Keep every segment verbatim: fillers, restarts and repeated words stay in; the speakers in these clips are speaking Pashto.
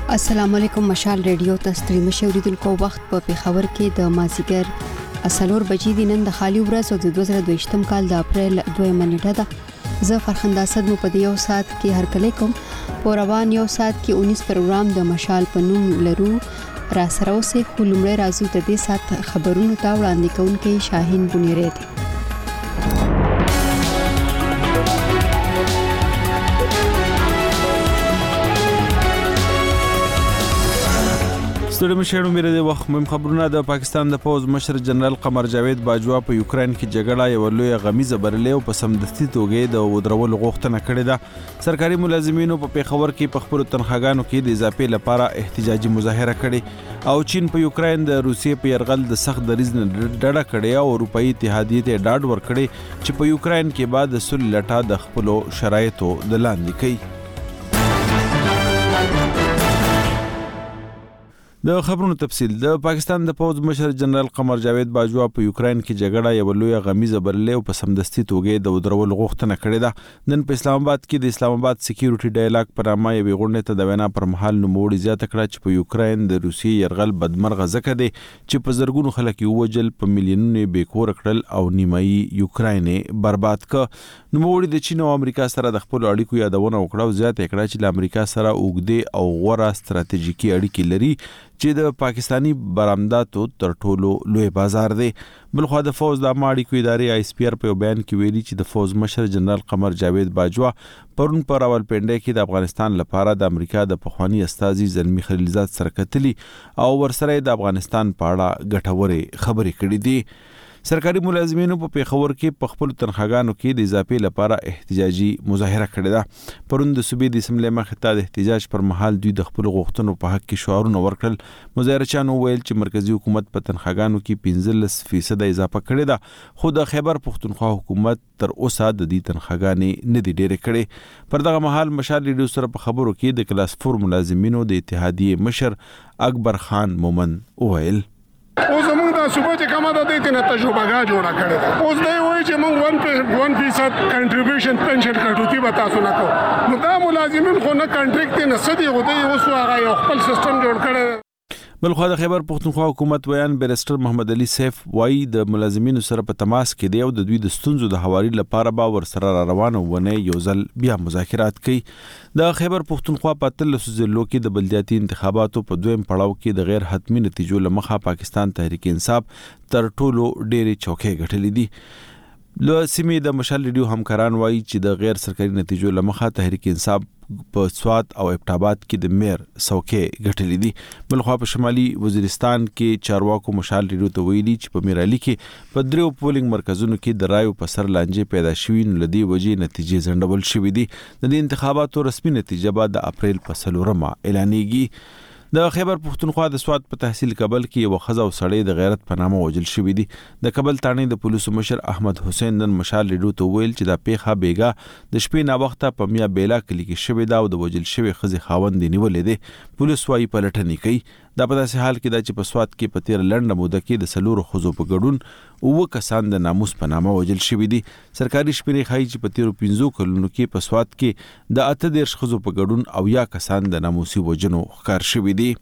السلام علیکم. مشال ریډیو ته ستړي مشه اوریدونکو وخت په پیښور کې د مازیګر اسلور بجې د نن د خالي ورځ او د دوه زره دوه کال د اپریل دویمه نیټه ده. زه فرخنده اسد مو په دې یو ساعت کې هرکلی کوم. په روان یو ساعت کې اونیس پروګرام د مشال په نوم لرو. را سره اوسې خو لومړی راځو د دې ساعت خبرونو ته وړاندې کوونکی شاهین بنيري دی. ستړي مشهړو میره د وخت مهم خبرونه. د پاکستان د پوز مشر جنرال قمر جاوید باجوا په یوکرين کې جګړه یو لوی غمیزه برلې او په سمدستي توګه د ودرول غوښتنه کړې ده. سرکاري ملازمینو په پیښور کې په خپل تنخواګانو کې د اضافه لپاره احتجاجي مظاهره کړې او چین په یوکرين د روسیې په يرغل د سخت دریځ نه ډډه کړې او اروپאי اتحادیه ته ډاډ ورکړي چې په یوکرين کې بعد د صلح لټه د خپل شرایطو د لاندې کوي. د خبرونو تفصیل. د پاکستان د پوز مشر جنرال قمر جاوید باجوا په یوکرين کې جګړه یو لوی غمیزه برلې او په سمدستي توګه د ودرول غوښتنه کړې ده. نن په اسلام آباد کې د اسلام آباد سکیورټي ډایلاګ پر نامه یو غونډه ته د وینا پر مهال نوموړي زیاته کړه چې په یوکرين د روسي يرغل بدمرغه ځکه دی چې په زرګونو خلک یو وجل په میلیونونو به کور کړل او نیمایي یوکرين برباد ک. نوموړي د چین او امریکا سره د خپل اړیکو یادونه وکړه او زیاته کړه چې د امریکا سره اوږدې او غوره ستراتیژیکي اړیکې لري چې د پاکستانی برآمداتو تر ټولو لوی بازار دی. بلخو د فوز د ماړي کو ادارې آی اس پی آر په بیان کې ویلي چې د فوز مشر جنرال قمر جاوید باجوا پرون پر راولپنډي کې د افغانستان لپاره د امریکا د پخوانی استازي زلمی خلیلزاد سره کتلي او ورسره د افغانستان په اړه ګټورې خبرې کړې دي. سرکاري ملازمینو په پیښور کې په خپل تنخواګانو کې د اضافه لپاره احتجاجي مظاهره کړې ده. پرون د صوبې د اسمبلی مخې ته د احتجاج پر مهال دوی د خپل غوښتنو په حق کې شعارونه ورکړل. مظاهرچیانو ویل چې مرکزی حکومت په تنخواګانو کې پنځلس فیصد اضافه کړې ده خو د خیبر پښتونخوا حکومت تر اوسه د دې تنخواګانې نه دي ډېرې کړې. پر دغه مهال مشال ریډیو سره په خبرو کې د کلاس فور ملازمینو د اتحادیه مشر اکبر خان مومن وویل اوس موږ د صوبې چې کومه د دې نه تجربه جوړه کړې ده. اوس دی وایي چې موږ ون فیصد کنټریبیوشن پنشن کټوتی به تاسو نه کوو. نو دا ملازمین خو نه کنټریکټ نه سدي غوډي اوس هغه یو خپل سیستم جوړ کړی. بلخو د خیبر پښتونخوا حکومت ویان بیرستر محمد علي سیف وایي د ملازمینو سره په تماس کې دی او د دوی د ستونزو د حواري لپاره به ورسره را روانه ونه یو ځل بیا مذاکرات کوي. د خیبر پښتونخوا په اتلسو ضلعو کې د بلدیاتي انتخاباتو په دویم پړاو کې د غیر حتمی نتیجو لمخه پاکستان تحریک انصاف تر ټولو ډېرې چوکۍ ګټلې دي. له سیمې د مشال ریډیو همکاران وایي چې د غیر سرکاري نتیجو لمخه تحریک انصاف په سوات او ابټاباد کې د میر څوکۍ ګټلې دي. بلخو په شمالي وزیرستان کې چارواکو مشال ریډیو ته ویلي چې په میرالي کې په دریو پولینګ مرکزونو کې د رایو په سر لانجې پیدا شوي نو لدی وجې نتیجې ځنډول شوې دي. د دې انتخاباتو رسمي نتیجه به د اپریل په څلورمه اعلانېږي. د خیبر پښتونخوا د سوات په تحصیل کابل کې یو خزه او سړی د غیرت په نامه وژل شوی دی. د کابل تانې د پولیسو مشر احمد حسین نن مشال ریډیو ته ویل چې دا پیښه بیګا د شپې نا وخته په میا بیلا کلی کې شوی دا او د وژل شوی خزه خاوند نیولې دی. پولیس وايي پلټنې کوي. دا په داسې حال کې دا چې په سوات کې په تیر لنډه موده کې د سلورو خزو په ګډون اوه کسان د ناموس په نامه وژل شوي دي. سرکاري شمیرې ښایي چې په تیرو پنځو کلونو کې په سوات کې د اته دېرش خزو په ګډون او یا کسان د ناموسي وژنو ښکار شوي دي.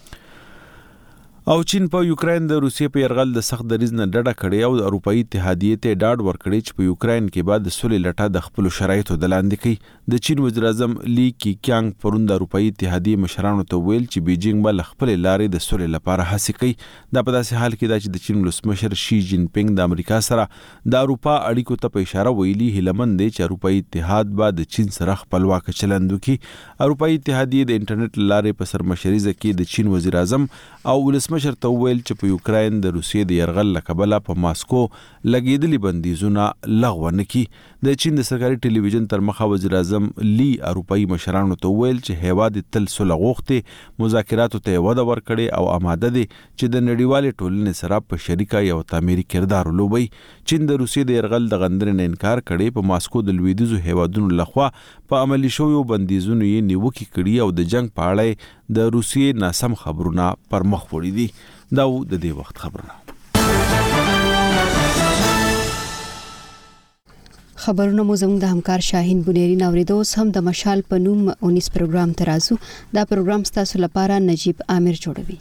او چین په یوکرين د روسیې په يرغل د سخت دریځ نه ډډه کړې او د اروپאי اتحادیه ته ډاډ ورکړي چې په یوکرين کې بعد د صلح لټه د خپل شرایطو د لاندې کوي. د چین وزیر اعظم لی کیانګ پرون د اروپאי اتحادیه مشرانو ته ویل چې بیجینګ به خپل لارې د صلح لپاره هڅې کوي. دا په داسې حال کې دا چې د چین ولسمشر شي جین پینګ د امریکا سره د اروپا اړیکو ته په اشاره ویلي هیلمن دی چې اروپאי اتحاد به د چین سره خپلواک چلند وکړي. اروپאי اتحادیه د انټرنیټ لارې په سرمشريزه کې د چین وزیر اعظم او ولسمشر ته ویل چې په یوکرين د روسیې د يرغل لکبله په ماسکو لګیدلي بندیزونه لغوه نکي. د چین د سرکاري ټلویزیون تر مخه وزیر اعظم لی اروپאי مشرانو ته ویل چې هیواد تل صلح غوښتي مذاکراتو ته وده ورکړي او آماده دي چې د نړیوالې ټولنې سره په شریکه یو تعمیري کردار ولوبي. چین د روسیې د يرغل د غندنې نه انکار کړي. په ماسکو د لویدیځو هیوادونو لخوا په عملی شویو بندیزونو یې نیوکې کړي او د جنگ په اړه د روسیې ناسم خبرونه پر مخ وړي دي. دا د دې وخت خبرونه. خبرونه مو زموږ د همکار شاهین بنيري نوریدو هم د مشال په نوم اونیس پروګرام ترازو دا پروګرام ستاسو لپاره نجیب عامر جوړوي.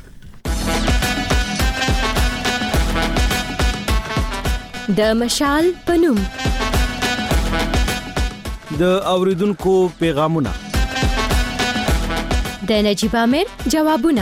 د مشال په نوم د اوریدونکو پیغامونه د نجیب عامر جوابونه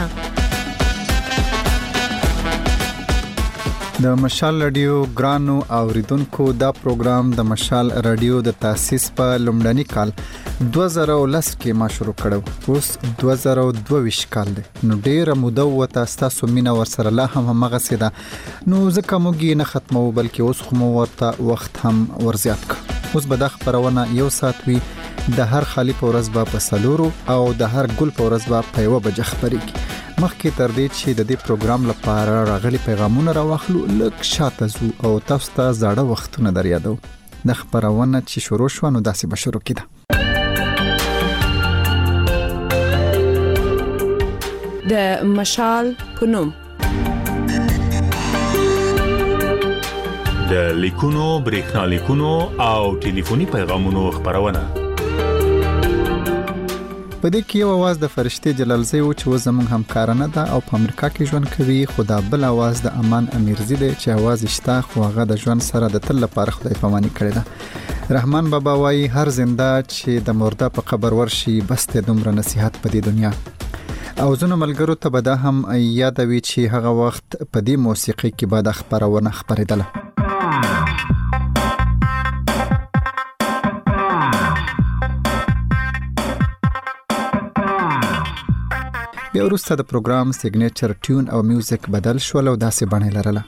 د مشال رادیو ګرانو اوریدونکو دا پروګرام د مشال رادیو د تاسیس په لومړني کال دوه زره او لس کې ما شروع کړو. اوس دوه زره او دوه ویشت کال دی. نو ډیره موده وته تاسو مینا ورسره لا هم هغه سیده نو ځکه موږ نه ختمو بلکې اوس خو مو ورته وخت هم ورزیات ک. اوس به د خبرونه یو سات وی د هر خالی په ورځ به په سلورو او د هر ګل په ورځ به په یو بجه خبرېږي. مخکې تر دې چې د دې پروګرام لپاره راغلي پیغامونه راوخلو لک شاته زو او تاسو ته زړه وختونه دریادو. د خبرونه چې شروع شو نو داسې به شروع کیده. د مشال پنوم د لیکونو برېښنا لیکونو او ټلیفوني پیغامونو خبرونه. په دې کې یو आवाज د فرشته جلالزی او چې زموږ همکارانه ده او په امریکا کې ژوند کوي. خدا بل आवाज د امان امیرزی دی چې आवाज شته خو هغه د ژوند سره د تل لپاره خدای پاماني کړی ده. رحمان بابا وايي هر زنده چې د مرده په قبر ورشي بس ته دومره نصيحت په دې دنیا. او زنه ملګرو ته به دا هم یادوي چې هغه وخت په دې موسیقي کې به د خبرونه خبرېدله. بیا وروسته د پروګرام سیګنیچر ټیون او میوزیک بدل شول او داسې بڼه لرله.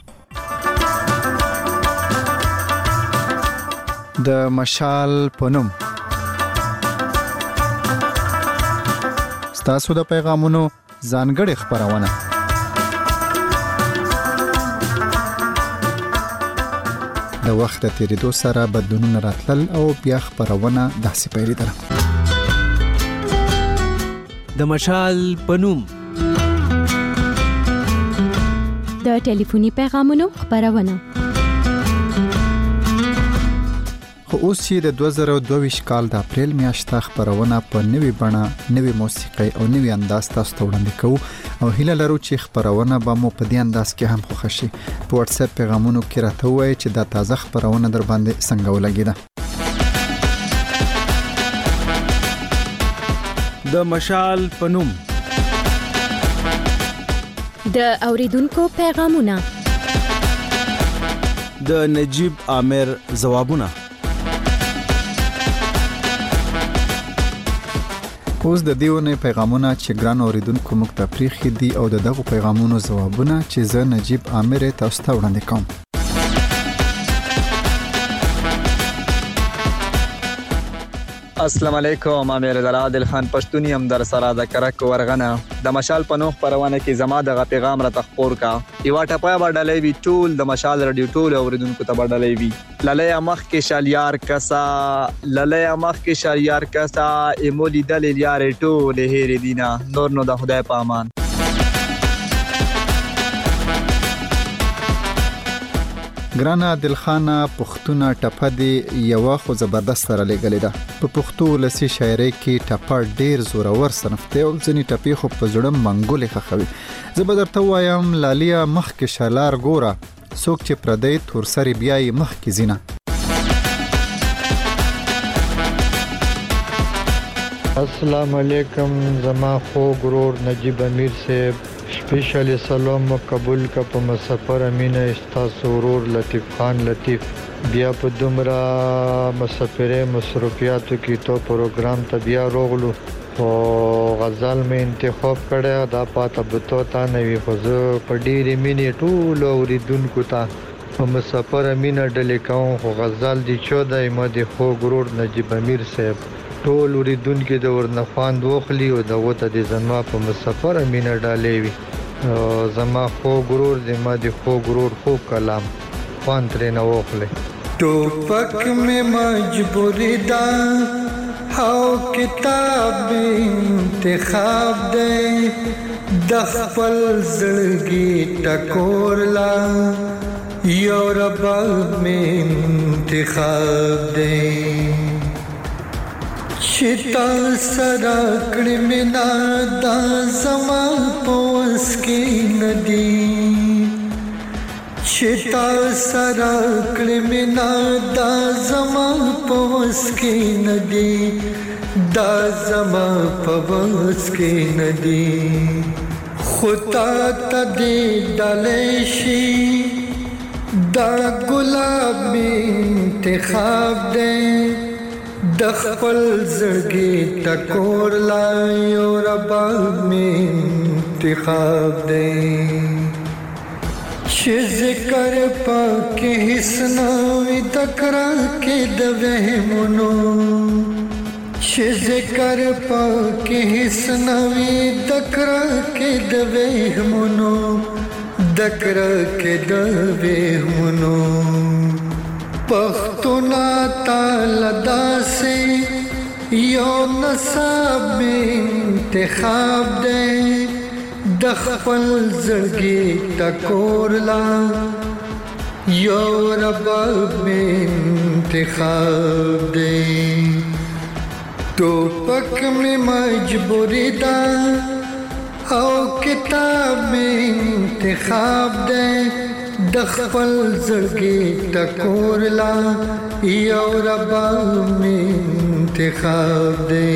د مشال پنوم تاسو د پیغامونو ځانګړي خبرونه د وخت تیریدو سره بدلونونه راتلل او بیا خبرونه داسې پیریدل. د مشال پنوم د ټلیفوني پیغامونو خبرونه. خو اوس چې د دوه زره او دوه ویشت کال د اپریل میاشته خبرونه په نوې بڼه نوې موسیقي او نوې انداز تاسو ته وړاندې کوو او هیله لرو چې خبرونه به مو په دې انداز کې هم خوښ شي. په واتس اپ پیغامونو کې راته وایي چې دا تازه خبرونه در باندې څنګه ولګیده. د مشال پنوم د اوریدونکو پیغامونه د نجیب عامر جوابونه. اوس د دیونه پیغامونه چې ګران اوریدونکو موږ ته پریخي دي او دغه پیغامونو جوابونه چې زه نجیب عامر تاسو ته وړاندې کوم. السلام علیکم، امیر عادل خان پښتوني هم در سره د کرک ورغنه د مشال پنوخ پرونه کې زما د پیغام را تخپور کا یو ټپه باندې وی ټول د مشال رادیو ټول اوریدونکو ته باندې وی لاله مخ کې شالیار کسا لاله مخ کې شالیار کسا ایمولی دل یار ټول هېر دینا نور نو د خدای په امان. ګران عادل خان پښتون ټپه دی یو خو زبردست سره لګلې ده. په پښتو لسی شاعري کې ټپه ډیر زورور صنف ته او ځنی ټپې خو په زړه منګولې خخوي. زبردست وایم لالیا مخ کې شالار ګوره څوک چې پردې تور سری بیاي مخ کې زینا. السلام علیکم، زما خو ګرور نجیب امیر صاحب سپیشلی سلام قبول کا په مسافر امینه استاسو ورور لطیف خان لطیف بیا په دومره مسافرې مصروفیاتو کې تو پروګرام ته بیا روغلو او غزل مې انتخاب کړه دا پاته بتو تا نوې خو په ډېرې مینې ټول اوریدونکو ته په مسافر امینه ډلې کوم خو غزل دی چودای ما دی خو ګرور نجیب امیر صاحب ټول اوریدونکو د ورنخواند وخلی او د وته د زما په مسافر امینه ډالې وي زما خو ګرور دی ما دی خو ګرور خو کلام خوان ترې نه وخلی ټوپک مې مجبوری دا او کتاب انتخاب دی د خپل زړګي ټکور لا یو رباب میں انتخاب دے چتا سرا کڑی منا دا زما پوس کی ندی چتا سرا کڑی منا دا زما پوس کی ندی دا زما پوس کی ندی خطا تا دی ڈالیشی دا گلاب میں انتخاب دے د خپل زړګي ټکور لا یو رباب میں انتخاب دے چې ذکر پاکه حسنوي تکرا کې د وهمونو چې ذکر پاکه حسنوي تکرا کې د وهمونو دکرا کې د وهمونو پختونا تعالی داسې یو نصاب میں انتخاب دے د خپل زړګي ټکور لا یو رباب میں انتخاب دے ټوپک میں مجبوری دا او کتاب میں انتخاب دے د خپل زړګي ټکور لا یو رباب میں انتخاب دے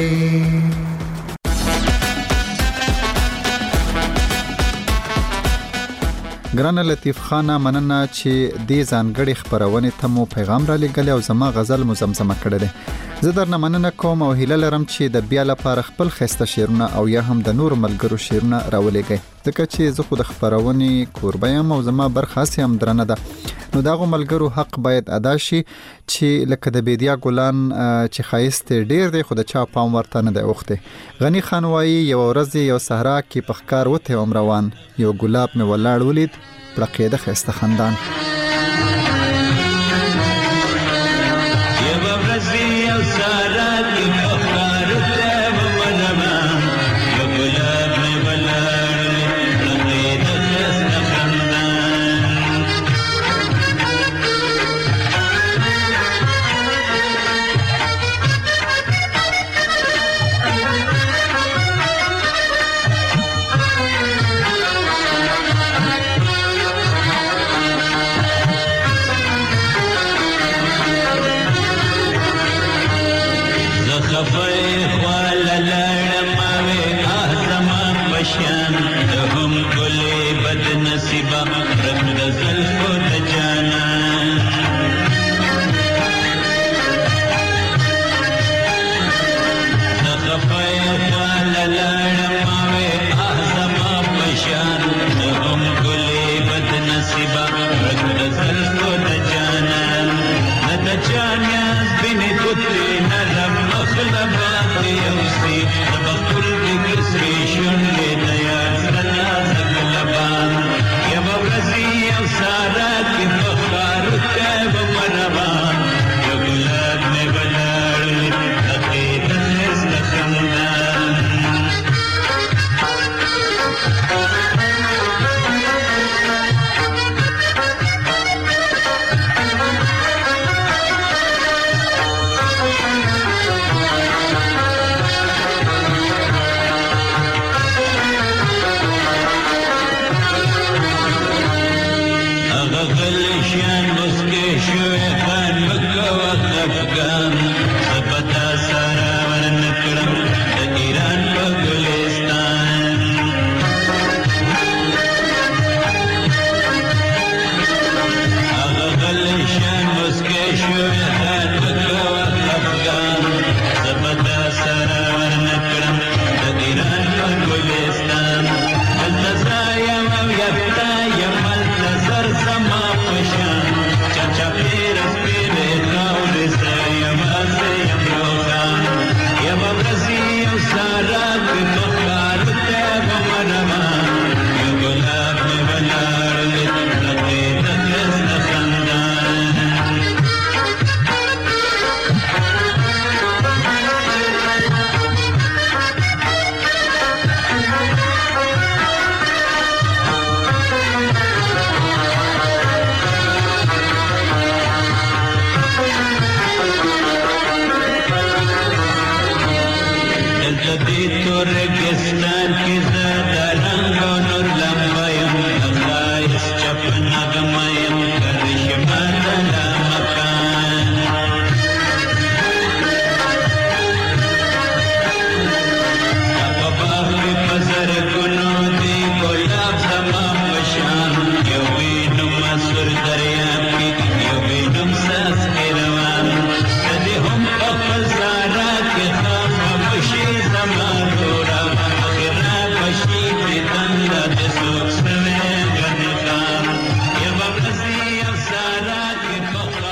ګران لطیف خان مننه چې دې ځانګړي خبرونه ته مو پیغام را لګل او زما غزل مزمزمه کړل زه درنه مننه کوم او هیله لرم چې د بیا لپاره خپل خسته شعرونه او یا هم د نور ملګرو شعرونه راولېږئ ځکه چې زه خو د خبرونه قربا یم او زما برخه هم درنه ده نو داغه ملګرو حق باید ادا شي چې لکه د بیدیا ګلان چې خایست ډیر دی خو د چا پام ورته نه دی وخته غنی خان وایي یو ورځ یو صحرا کې پخکار وته عمر روان یو ګلاب مې ولاړ ولید پړقېده خسته خندان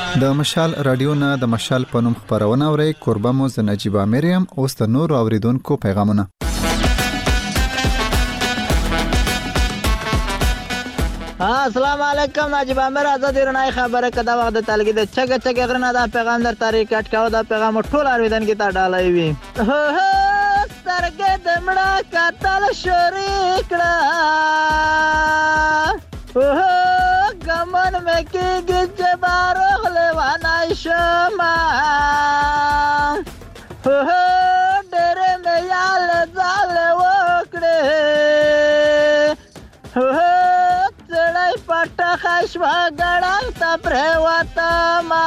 د مشال رادیو نه د مشال په نوم خبرونه اوري. کوربه مو ز نجیب امریم. اوس د نور اوریدونکو پیغامونه. السلام علیکم. نجیب امر آزاد رنای خبره کدا وخت د تلګي د چګ چګ غرنه دا پیغام در تاریخ اٹکاو دا پیغام ټول اوریدن کی تا ډالای وی. سترګې د مړه کتل شریکړه اوه ګمن مې کېږي چې بارغ لیوانی شما اوه ډېرې مې یال ځالې وکړې اوه څړی پټخه شوه ګړنګ ته پرېوتمه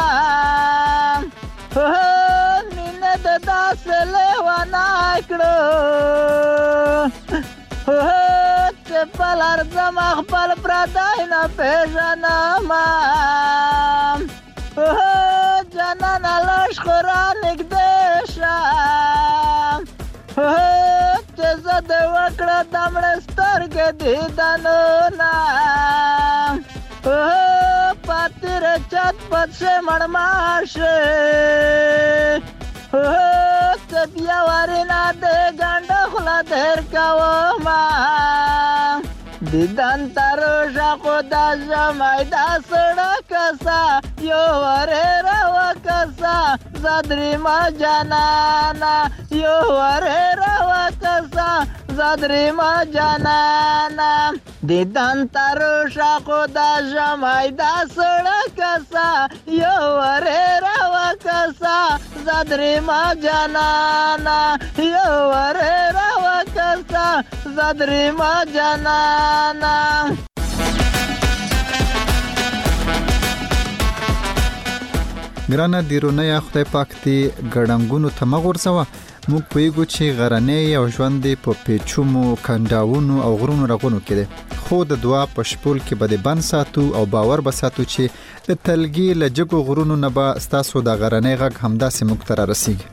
اوه مینه د داسې لیونی کړو اوه پل ارزم خپل پردای نه پیژنما اوه جانان لش خورا نږدې شه اوه چې زه دې وکړه د مړه سترګې دیدنونه اوه پاتې چت پت شي مړمار شي اوه چې بیا ورینه دې ګنډه خوله دیر کومه دیدن تروشا خدا جمعی دا سڑکسا یو وره روا کسا زدری ما جانانا یو وره روا کسا زدری ما جانانا دیدن تروشا خدا جمعی دا سڑکسا یو وره روا کسا زدری ما جانانا یو وره روا کسا زدری ما جانانا. ګرانه دیرونه یا خدای پاک دې ګړنګونو ته مغورځوه. موږ پوهیږو چې غرنۍ او ژوند دې په پیچومو کنډاونو او غرونو رغونو کې دی، خو د دعا په شپول کې به دې بند ساتو او باور به ساتو چې د تلګي له جګو غرونو نه به ستاسو د غرنۍ غږ همداسې موږ ته رارسیږي.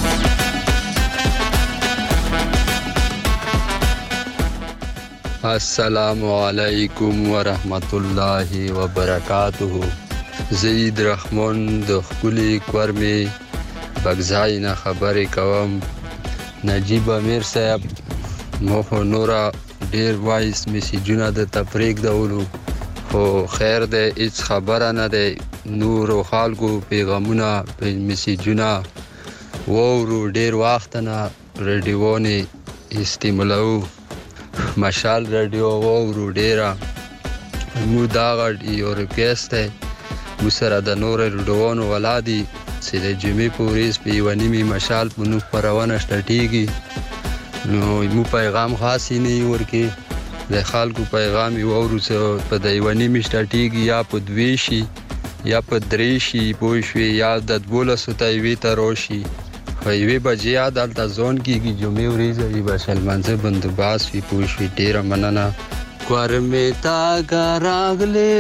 السلام علیکم ورحمت الله وبرکاته. زید رحمان د خپلې کورمې بغزای نه خبرې کوم. نجیب امیر صاحب مو خو نورا ډیر وایس میسیجونه د تفریق دولو، خو خیر ده هیڅ خبره نه ده. نور او خلکو پیغامونه میسیجونه وورو ډیر وخت نه ریډیوونه استعمالو. مشال رادیو وورو ډیره مو دا غړ یو ریکوست ده مو سره د نور ریډیوونو ولادي چې د جمعې پوریس په یو نیمه مشال په نو پرونه شټیږي. نو مو پیغام خاصی نه ورکی د خلکو پیغام وورو چې په د یو نیمه شټیږي یا په دوی شي یا په درې شي پوه شوي یا د دولسو ته وی تروشي وی بجې عدالت زون کېږي جمعې ورځ وي بشل منځ بندوباس وي پوه شوي. ډېره مننه. کورمې تا راغلې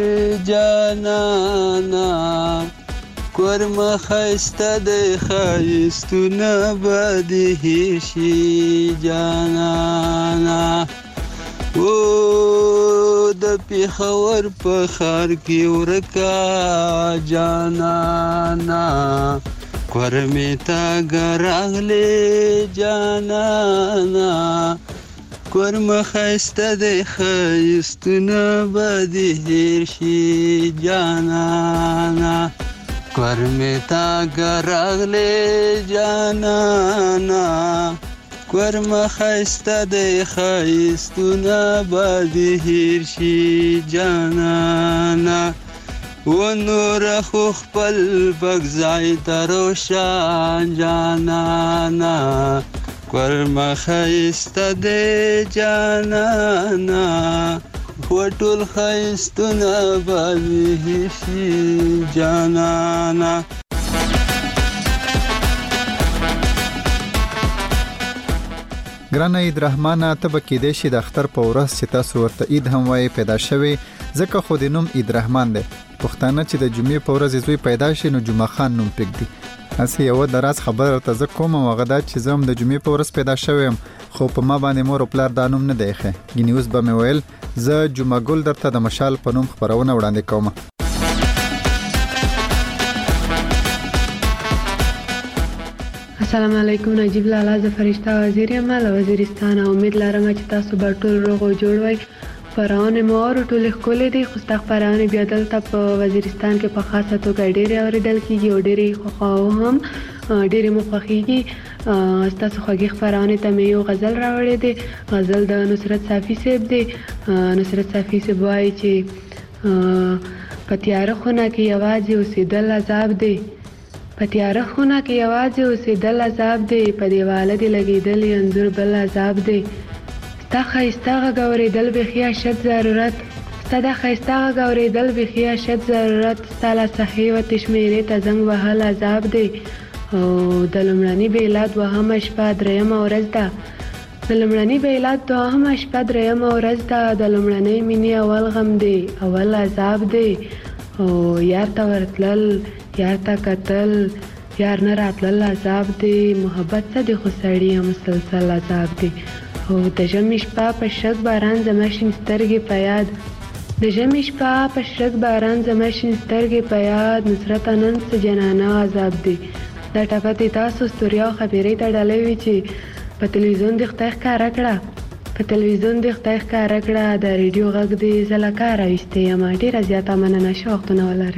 جانانا کورمه ښایسته دی ښایستونه به دې هېر شي جانانا. او د پېښور په ښار کې ورکه جانانا کورمې تا راغلې جانانا کورمه ښایسته دی ښایستونه به دې هېر شي جانانا کورمې تا راغلې جانانا کورمه ښایسته دی ښایستونه به دې هېر شي جانانا. و نور خو خپل بغزای تروشان جانانا کورمه ښایسته دی جانانا و ټول ښایستونه به دې هېر شي جانانا. ګرانه عید رحمانه ته به کېدای شي د اختر په ورځ چې تاسو ورته عید هم وایي پیدا شوی، ځکه خو د نوم عید رحمان دی. پښتانه چې د جمعې په ورځ زوی پیدا شي نو جمعه خان نوم پرېږدي. هسې یوه د راز خبره ورته زه کوم او هغه دا چې زه هم د جمعې په ورځ پیدا شوی یم، خو په ما باندې مور او پلار دا نوم نه دی ایښی. ګینې اوس به مې ویل زه جمعه ګل درته د مشال په نوم خپرونه وړاندې کوم. السلام علیکم. نجیب لالا ز فرشته وزیر یم له وزیرستان. امید لرم چې تاسو به ټول روغ او جوړ وئ. خبرونه مو ټول ښکلې دي، خو ستاسو خبرونه بیا دلته په وزیرستان کې په خاصه توګه ډېرې اوریدل کیږي او ډېرې خوښاو هم ډېرې مو خوښیږي. ستاسو خوږې خبرونه ته مې یو غزل راوړی دی. غزل د نصرت صافي صاحب دی. نصرت صافي صاحب وایي چې په تیاره خونه کې یوازې اوسېدل عذاب دی، په تیاره خونه کې یوازې اوسېدل عذاب دی، په دیواله دې لګېدلی انځور بل عذاب دی. ستا ښایسته غږ اورېدل بیخي اشد ضرورت، ستا د ښایسته غږ اورېدل بیخي اشد ضرورت، ستا له صحې وتې شمېرې ته زنګ وهل عذاب دی. او د لومړني بیلاد دوهمه شپه درېیمه ورځ ده، د لومړني بیلاد دوهمه شپه درېیمه ورځ ده، د لومړنۍ مینې اول غم دی اول عذاب دی. او یار ته ورتلل یار ته کتل یار نه راتلل عذاب دی. محبت څه دی خو سړیه مسلسل عذاب دی. او د ژمي شپه په شګ باران زما شین سترګې په یاد، د ژمي شپه په شګ باران زما شین سترګې په یاد، نصرت نن څه جنانه عذاب دی. دا ټپه دې تاسو ستوریا او خبرې ته ډالۍ وي چې په تلویزیون دې خدای ښکاره کړه، په تلویزیون دې خدای ښکاره کړه، د ریډیو غږ دې زه له کاره ویستې یم. ډېره زیاته مننه، ښه وختونه ولرئ.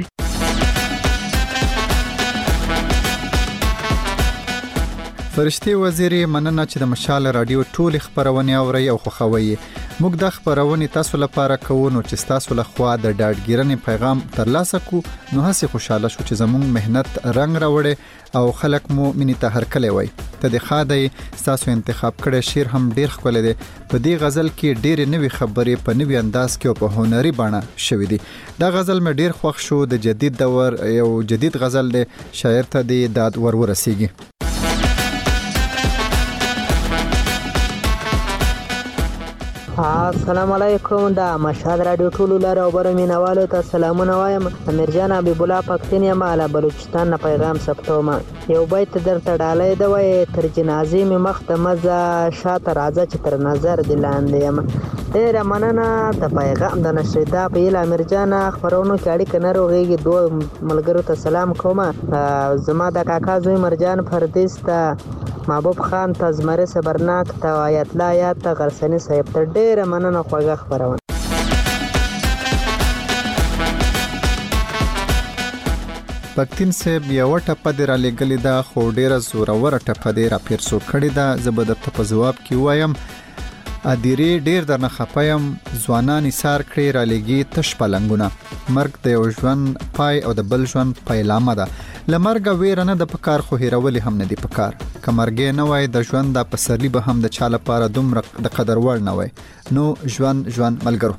فرشتي وزیرې مننه چې د مشال رادیو ټول خبرونه اوري او خوښوي. موږ د خبرونه تاسو لپاره کوو نو چې تاسو له خوا د ډاډګیرنې پیغام ترلاسه کو نو هڅه خوشاله شو چې زموږ مهنت رنگ راوړي او خلک مو مینې ته هرکلی وای. ته د خادای تاسو انتخاب کړی شعر هم ډیر ښکلی دی. په دې غزل کې ډېرې نوې خبرې په نوې انداز کې او په هنري بڼه شوې دي. دا غزل مې ډیر خوښ شو. د جدید دور یو جدید غزل دی، شاعر ته د داد ور ورسیږي. السلام علیکم. دا مشهد رادیو ټولو لاره او بر مینوالو ته سلامونه وایم. امیر جان حبیب الله پښتون یم له بلوچستان نه پیغام ثبتوم. یو بیت درته ډالۍ دی وای تر جنازې مې مخ ته مزه شاته راځه چې تر نظر دې لاندې یم. ډېره مننه د پیغام د نشریدا په ایله امیر جان خبرونو کې اړیکه نه روغېږي. دوه ملګرو ته سلام کوم. زما د کاکا زوی مرجان پردیس ته، محبوب خان ته، زمري صبرناک ته، آیت الله یاد ته، غرسنی صاحب ته ډېره مننه خوږه خبرونه. پښتين صاحب یو ټپه دی را لګلې ده، خو ډېره زوروره ټپه دی را پیرسو کړې ده. زه به درته په ځواب کې وایم ادیرې ډېر درنه خپایم، ځوانان ایثار کړې را لګي تش پلنګونه، مرګ د یو ژوند پای او د بل ژوند پیلامه ده. له مرګه ویره نه د پکار خو هیرولې هم نه دی پکار. که مرګې نه وای د ژوند د پسرلی به هم د چا لپاره دومره د قدر وړ نه وای. نو ژوند ژوند ملګرو.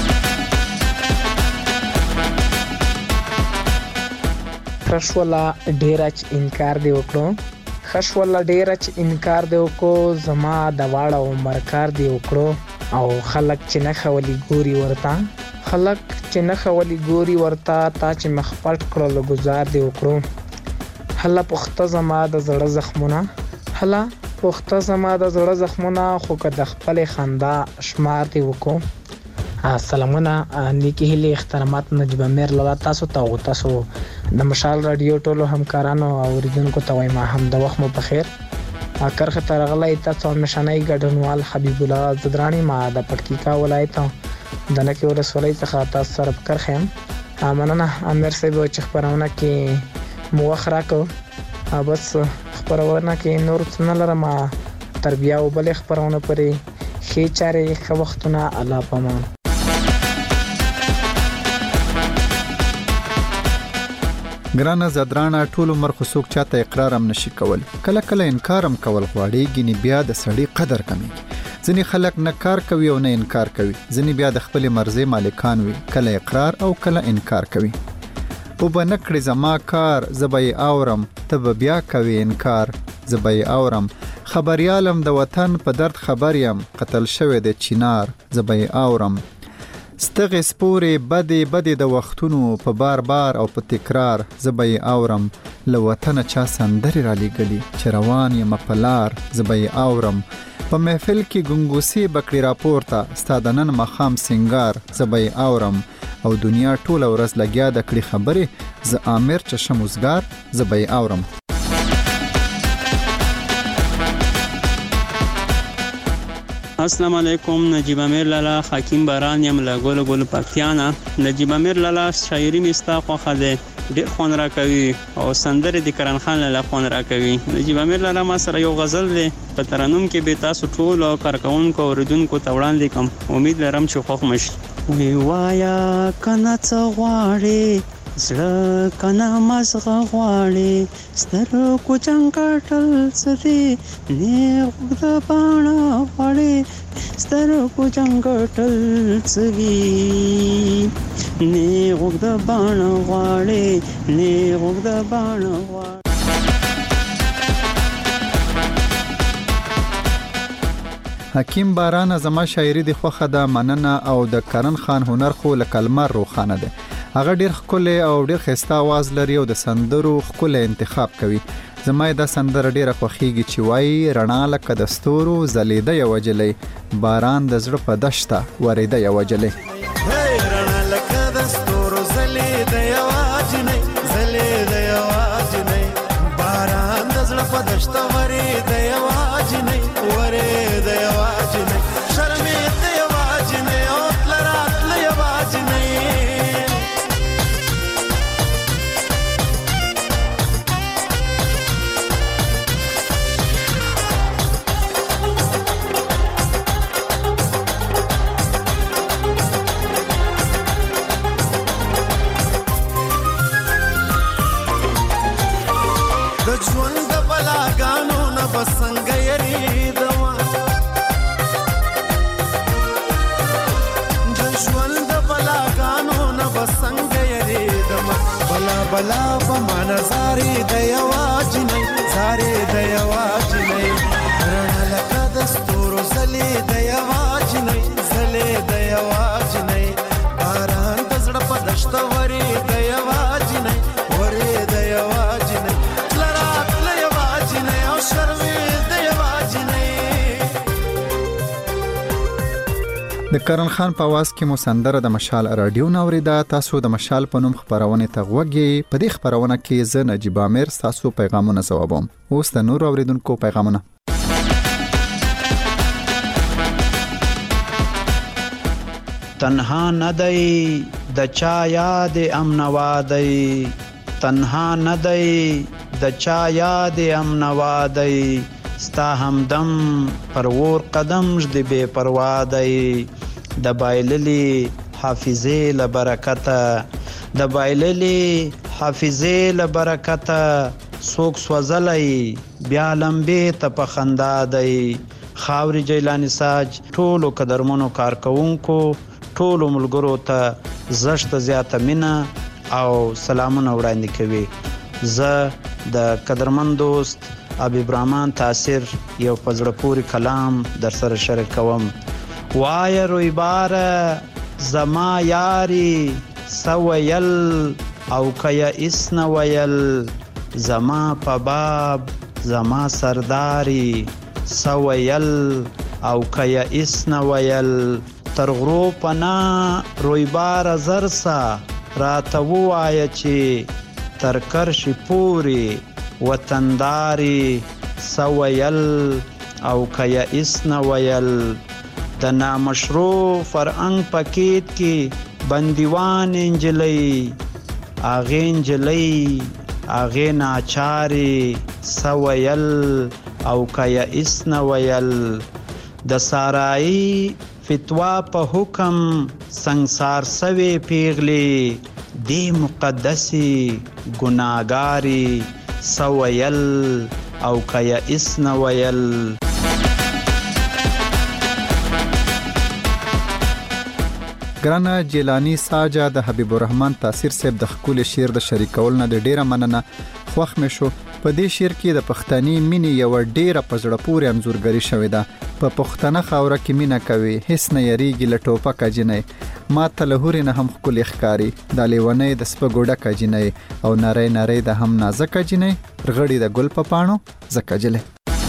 خشولا ډیره چې انکار دی وکړو، خشولا ډیره چې انکار دی وکړو، زما د واړه عمر کار دی وکړو. او خلک چې نه خولي ګوري ورته، خلک چې نه خولي ګوري ورته، تا چې مخ پټ کړل گزار دی وکړو. هله پخته زما د زړه زخمونه، هله پخته زما د زړه زخمونه، خو که د خپل خندا شمار دی وکړو. سلامونه نیکی هیلې احترامات نجیب امیر لالا تاسو ته او تاسو د مشال رادیو ټولو همکارانو او اوریدونکو ته وایم هم د وخت مو بخیر. کرخه ترغلای تاسو نشانای ګډونوال حبیب الله زدرانی ما د پکتیکا ولایت د نکې ولسوالۍ څخه تاسو سره کرخم. مننه امیر صاحب چې خبرونه کې مو وخت راکو. بس خبرونه کې نور څه نه لرم، تربیه او بل خبرونه پرې خې چارې خو وختونه الله پامان. ګرانه زدرانه ټول عمر خو څوک چاته اقرار هم نشي کول، کله کله انکار هم کول غواړي. ګینه بیا د سړی قدر کمی. ځینې خلک نه کار کوي او نه انکار کوي، ځینې بیا د خپل مرزي مالکان وي، کله اقرار او کله انکار کوي. او بنکړې زما کار زبې اورم، ته بیا کوي انکار زبې اورم. خبريالم د وطن په درد خبر یم، قتل شوی د چینار زبې اورم. ستغه سپورې بدې بدې د وختونو په بار بار او په تکرار زبې اورم. له وطن چا سندري را لګلي چې روان یم په لار زبې اورم. په محفل کې ګنګوسي بکړي راپورته ستادنن مخام سنگار زبې اورم. او دنیا ټوله ورځ لګیا د کړي خبره ز امیر چشم وزګار زبې اورم. السلام علیکم. نجیب امیر لالا حکیم باران یم له ګل ګل پکتیانا. نجیب امیر لالا شاعري می ستا خوښه ده، ډېر خوند را کوي او سندره د کرن خان لالا خوند را کوي. نجیب امیر لالا ما سره یو غزل ده په ترنم کې به تاسو ټول او کارکونکو اوریدونکو ته وړاندې کوم. امید لرم چې خوښ مشي. وی وایا کنه څه غواړي زړه کنه مزغه غواړي سترګو چنګټل څه دي نیغ د باڼه غواړي سترګو چنګټل څه دي نیغ د باڼه غواړي نیغ د باڼه غواړي. حکیم باران زما شاعري د خوخه د مننه او د کرن خان هنر خو لکلمر روخانه ده. هغه ډیر ښکلی او ډیر ښایسته आवाज لري او د سندرو ښکلی انتخاب کوي. زما دا سندره ډیره خوښیږي چې وایي رڼا لکه د ستورو ځلېده یوه جلۍ باران د زړه په دشته ورېده یوه جلۍ. رڼا لکه د ستورو ځلېده یوه جلۍ ځلېده یوه جلۍ باران د زړه په دشته ورېده یوه جلۍ ورېده یوه جلۍ شرمېده یوه جلۍ او تله راتله یوه جلۍ. بسنګ یریدما د ژوند بلاګانو نه بسنګ یریدما بلا بلا په منظارې د یواج نه زارې د یواج نه رڼا لکه د ستورو زلې د یواج نه زلې د یواج نه باران د زړه په دشته ورې د یواج نه ورې د یواج نه لرات له یواج نه او شرم د کرن خان په आवाज کې مو سندره د مشال رادیو نوریدا. تاسو د مشال په نوم خبرونه ته غوږی. په دې خبرونه کې زه نجیب امیر تاسو پیغامونه ځوابوم. اوس د نور اوریدونکو پیغامونه. تنها ندی د چا یاد امنوا دی تنها ندی د چا یاد امنوا دی ستا همدم پرور قدم ژد بے پروا دی د بایللی حافظه لبرکته د بایللی حافظه لبرکته سوک سوزلای بیا لمبه ته پخندا دی خاوري جیلانی ساج ټولو قدرمنو کارکونکو ټولو ملګرو ته زشت زیاته مینا او سلامونه وړاندې کوي. زه د قدرمن دوست حبیب رحمان تاثیر یو پزړه پوری کلام در سره شریک کوم. وای روی بار زما یاری سویل او کیا اسن ویل زما په باب زما سرداری سویل او کیا اسن ویل تر غرو پنا روی بار زرسا راتو وای چې تر کرشي پوری وطنداری سویل او کیا اسن ویل د نامشروع فرهنګ پکیت کې بندیوان انجلی اغه انجلی اغه ناچاری سویل او کیا اسن ویل د سارای فتوا په حکم ਸੰਸਾਰ سوي پیغلی دی مقدسی گناهګاری سویل او کیا اسن ویل. ګرانه جیلانی ساجا د حبیب الرحمن تاثیر صاحب د خپل شعر د شریکول نه د ډیره مننه خوښ مې شو. په دې شعر کې د پښتني مینې یو ډیره پزړه پورې انځورګری شوې ده. په پښتنه خاوره کې مینا کوي هیڅ نه یریږي لټوپه کجنې ما ته لهوري نه هم خپل ښکاری د لیونې د سپګوډه کجنې او نری نری د هم نازک کجنې رغړی د ګل په پاڼو زکجله.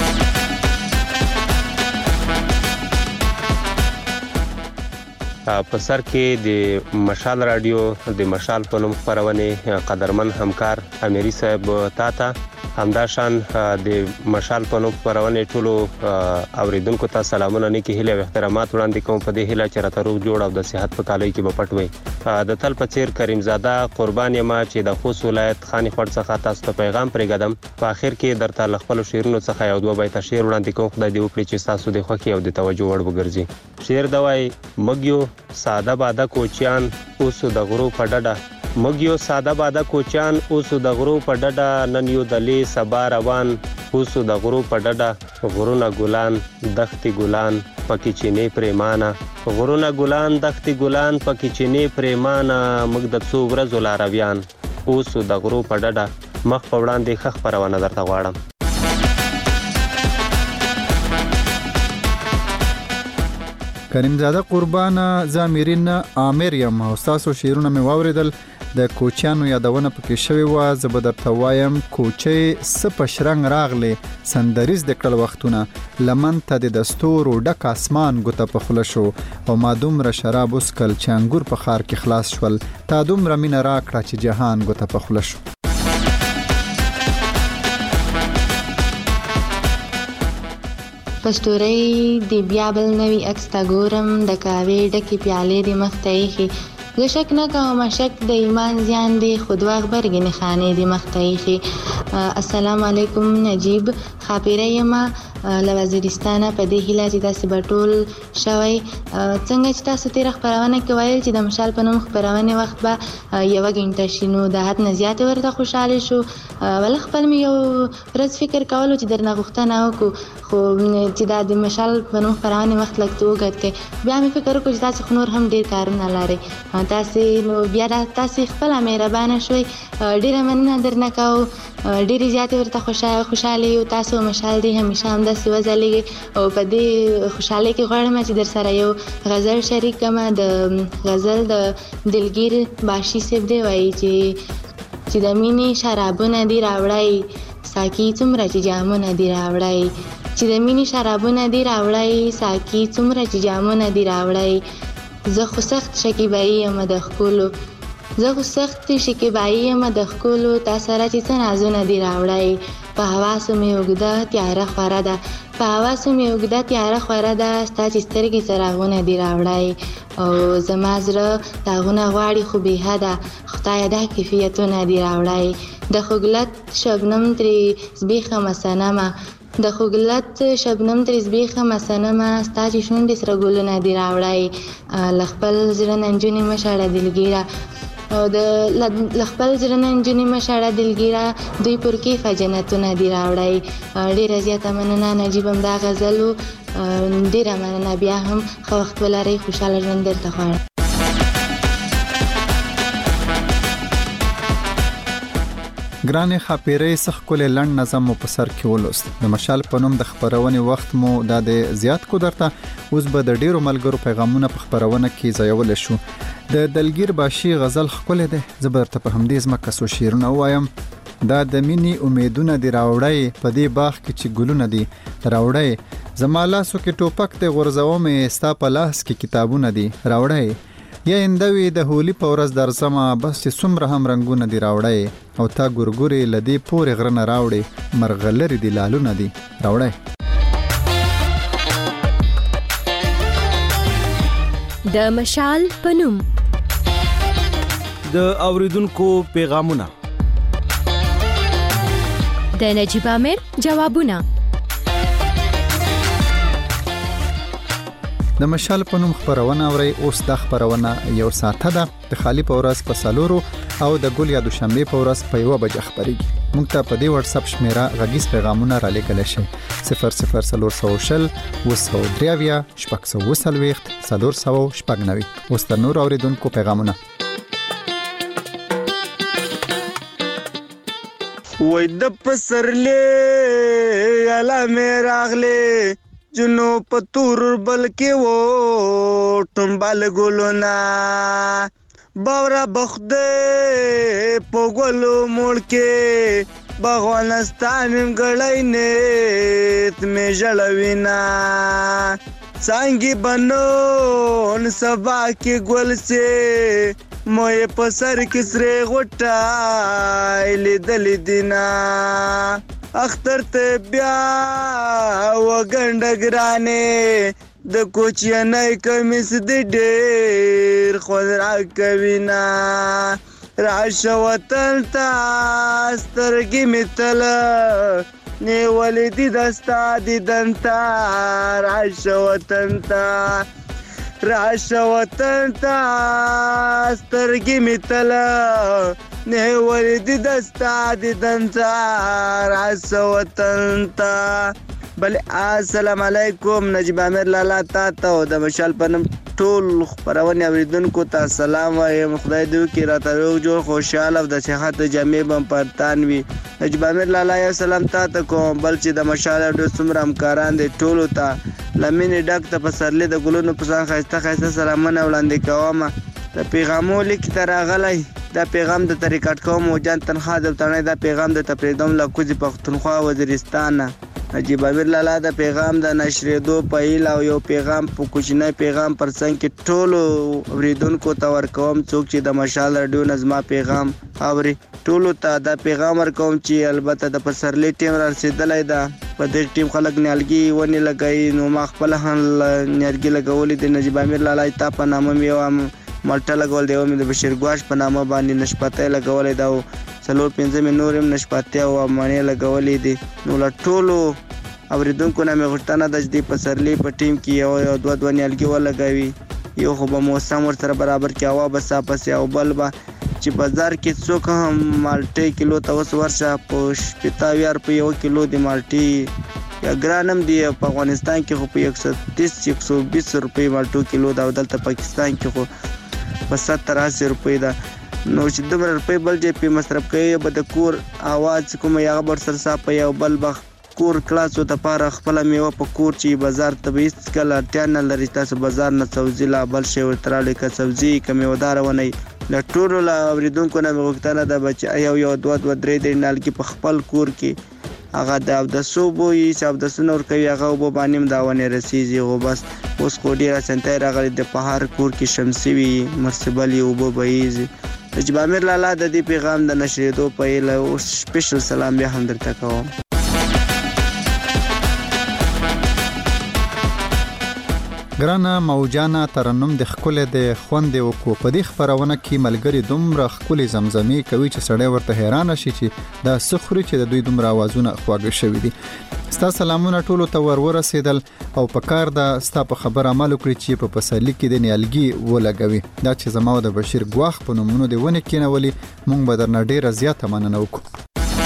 په سر کې د مشال رادیو د مشال په نوم خبرونه قدرمن همکار امیری صاحب تاته همدا شان د مشال په نوم خبرونه ټولو اوریدونکو ته سلامونه نیکی هیله او احترامات وړاندې کوم په دې هیله چې راته روغ جوړ او د صحت په کالۍ کې به پټوي د تل په چیر کریم زاده قربان یم چې د خوست ولایت خاني خړ څخه تاسو ته پیغام پرېږدم په اخر کې درته خپل شعرونو څخه یو دوه بیت شعر وړاندې کوم خدای دې وکړي چې تاسو د خوښي او د توجه وړ وګرځي شعر دوای مګیو ساده باده کوچیان اوس د غرو په ډډه مګیو ساده باده کوچان اوسو د غرو په ډډه نن یو دلی سبا روان اوسو د غرو په ډډه غرونه ګلان دښتې ګلان پکې چینې پریمانه غرونه ګلان دښتې ګلان پکې چینې پریمانه موږ د څو ورځو لارویان اوسو د غرو په ډډه مخ په وړاندې ښه خپرونه درته غواړم. کریم زاده قربان زامرین عامر یم او تاسو شعرونه مې واوریدل د کوچیانو یادونه پکې شوی و. زه به درته وایم کوچۍ څه په شرنګ راغلې سندریز د کړل وختونه لمن ته د دستورو ډک اسمان ګوته په خوله شو او ما دومره شراب وسکل چې انګور په ښار کې خلاص شول تا دومره مینه راکړه چې جهان ګوته په خوله شو. پستوري دی بیا بل نوی عکس تا ګورم د کاوې ډکې پیالې دی مخ ته ایښې زه شک نه کوم شک د ایمان زیان دی خود غبرګې خانې دی مخ ته ایښې. السلام علیکم نجیب خاپیره یما له وزیرستانه په دې هیله چې تاسو به ټول شوی څنګه چې تاسو تیر خبرونه کې ویل چې د مشال په نوم خبرونه وخت به یو غنټه شینو د حد نه زیات ورته خوشاله شو ول خپل مې یو ورځ فکر کولو چې درنه غوښتنه وکړو خو چې دا د مشال په نوم خبرونه وخت لګته وګت بیا مې فکر وکړ چې تاسو نور هم ډیر کارونه لري تاسو نو بیا تاسو خپل مهربانه شوي ډیر مننه درنه کوم ډیر زیات ورته خوشاله خوشاله یو تاسو مشال دی همیشه هم د سوځلې او په دې خوشاله کې غواړم چې در سره یو غزل شریک کما د غزل د دلگیر باشي سیب دی وایي چې چې د مینې شرابونه دی راوړای ساقي څومره چې جامونه دی راوړای چې د مینې شرابونه دی راوړای ساقي څومره چې جامونه دی راوړای زه خو سخت شکیبایی یم د ښکلو زه خو سخت شکیبایی یم د ښکلو تا سره چې څه نازونه دی راوړای په حواسو مې اوږده تیاره خوره ده په حواسو مې اوږده تیاره خوره ده ستا چې سترګې څراغونه دی راوړای او زما زړه داغونه غواړي خو بېحده خدایه دا کیفیتونه دی راوړای د خوږلت شبنم ترې زبېښمه صنمه د خوږلت شبنم ترې زبېښمه صنمه ستا چې شونډې سره ګلونه دی راوړای له خپل زړه نه نجونې مه شړه دلګیره او د خپل زړه نه نجونې مه شړه دلګیره دوی پر کیفه جنتونه دی راوړی ډېره زیاته مننه نجیب همدا غزل و ډېره مننه بیا هم ښه وخت ولرئ خوشحاله ژوند درته غواړم. ګرانې خاپیرې څخه کولې لنډ نظم مو په سر کې ولوست د مشال په نوم د خبرونې وخت مو دا د زیات کو درته اوس به د ډیرو ملګرو پیغامونه په خبرونه کې ځایول شو. د دلگیر باشي غزل خولې ده زه به درته په همدې ځمکه څو شعرونه ووایم. دا د مینې امیدونه دی راوړی په دې باغ کې چې ګلونه دي راوړی زما لاسو کې ټوپک دی غورځومې ستا په لاس کې کتابونه دي راوړی یا اندوي د هولي په ورځ درځمه بس چې څومره هم رنګونه دی راوړی او تا ګورګورې له دې پورې غره نه راوړې مرغلرې دي لالونه دي راوړی. د مشال په نوم د اوریدونکو پیغامونه د نجیب امیر جوابونه د مشال په نوم خبرونه اوري اوس د خبرونه یو ساعته ده د خالی په ورځ په سالورو او د ګل یا دوشنبه په ورځ په یو بجې خبريږي. موږ ته په دې واتس اپ شمیره غږیز پیغامونه را لګل شي صفر صفر صفر سوشل وسو دریاویا شپږ سو وسلويخت صدور سو شپږنوي. اوس د نور اوریدونکو پیغامونه وای د پسرلې الا مې راغله جنو پتور بل کې وو ټمبل ګلونا باورا بخده پوغلو مول کې بغوانستان غړای نیت می جلوینا څنګه بنو سبا کې ګل سے مې په سر کې سرې غوټه لیدلې دینا اختر ته بیا وګنډه ګرانې د کوچنۍ کمیس د ډېر خوند راکوینا راشه وطن ته سترګې مې تله نیولې دي د ستا دیدن ته راشه وطن ته راشه وطن ته سترګې مې تله نیولې دي د ستا دیدن ته راشه وطن ته. بلې السلام علیکم نجیب امیر لالا تا ته او د مشال په نوم ټول خپرونې اورېدونکو ته سلام وایم. خدای دې وکړي راته روغ جوړ خوشحاله او د صحت جامې به په تان وي. نجیب امیر لالا یو سلام تا ته کوم. بل چې د مشال ډېر څومره همکاران دي ټولو ته له مینې ډک ته پسرلی د ګلونو په څنګ ښایسته ښایسته سلامونه وړاندې کوم. د پیغامو لیک ته راغلی دا پیغام د ریکارډ کوم او جان تنخوا د تڼۍ دا پیغام د تپریدوم له کوزي پښتونخوا وزیرستان. نجیب امیر لالا د پیغام د نشریدو په هیله او یو پیغام په کوچنی پیغام پر څنګ کې ټولو اوریدونکو ته ورکوم څوک چې د مشال رادیو نه زما پیغام اوري ټولو ته دا پیغام ورکوم چې البته د پسرلی ټیم را رسېدلی ده. په دې ټیم خلک نیالګي ونې لګوي نو ما خپله هم نیالګي لګولې دي. نجیب امیر لالا تا په نامه مې یوه مالټه لګول دی او مې د بشیر ګواش په نامه باندې نشپتی لګولی ده او څلور پنځه مې نور هم نشپاتیا او مڼې لګولې دي. نو له ټولو اورېدونکو نه مې غوښتنه ده چې د پسرلي په ټیم کې یو یو دوه دوه نیالګي ولګوي. یو خو به موسم ورسره برابر کړي هوا به صافه او بل به چې بازار کې څوک هم مالټې کیلو ته اوس ورشه په شپېته اویا روپۍ یو کیلو د مالټې یا ګران هم دي. په افغانستان کې خو په یک سو تیس یک سو بیس روپۍ مالټو کیلو ده او دلته پاکستان کې خو په ستر اسي روپۍ ده. نو چې دومره روپۍ بل ځای پې مصرف کوي به د کور اواز کومه هغه به ورسره صافه یو بل به کور خلاصو دپاره خپله میوه په کور چې بازار ته به هېڅکله اړتیا نه لري تاسو بازار نه سبزي لا بل شی ورته راوړئ که سبزي که میوهداره ونئ. له ټولو له اورېدونکو نه مې غوښتنه ده به چې یو یو دوه دوه درې درې نیالګي په خپل کور کې هغه د اودسو اوبه وي چې اودسونه ورکوي هغه اوبه باندې هم دا ونې رسېږي. خو بس اوس خو ډېره اسانتیا راغلې ده په هر کور کې شمسي وي مرسبلې اوبه بهیږي. نجیب امیر لالا د دې پیغام د نشرېدو په هیله اوس سپیشل سلام بیا هم درته کوم. ګرانه موجانه ترنم د ښکلې د خوندې وکړو. په دې خپرونه کې ملګري دومره ښکلې زمزمې کوي چې سړی ورته حیرانه شي چې دا څه خوري چې د دوی دومره اوازونه خواږه شوي دي. ستا سلامونه ټولو ته ور ورسېدل او په کار ده ستا په خبر عمل وکړي چې په پسرلي کې د نیالګي ولګوي. دا چې زما او د بشیر ګواښ په نومونو د ونې کېنولي موږ به درنه ډېره زیاته مننه وکړو.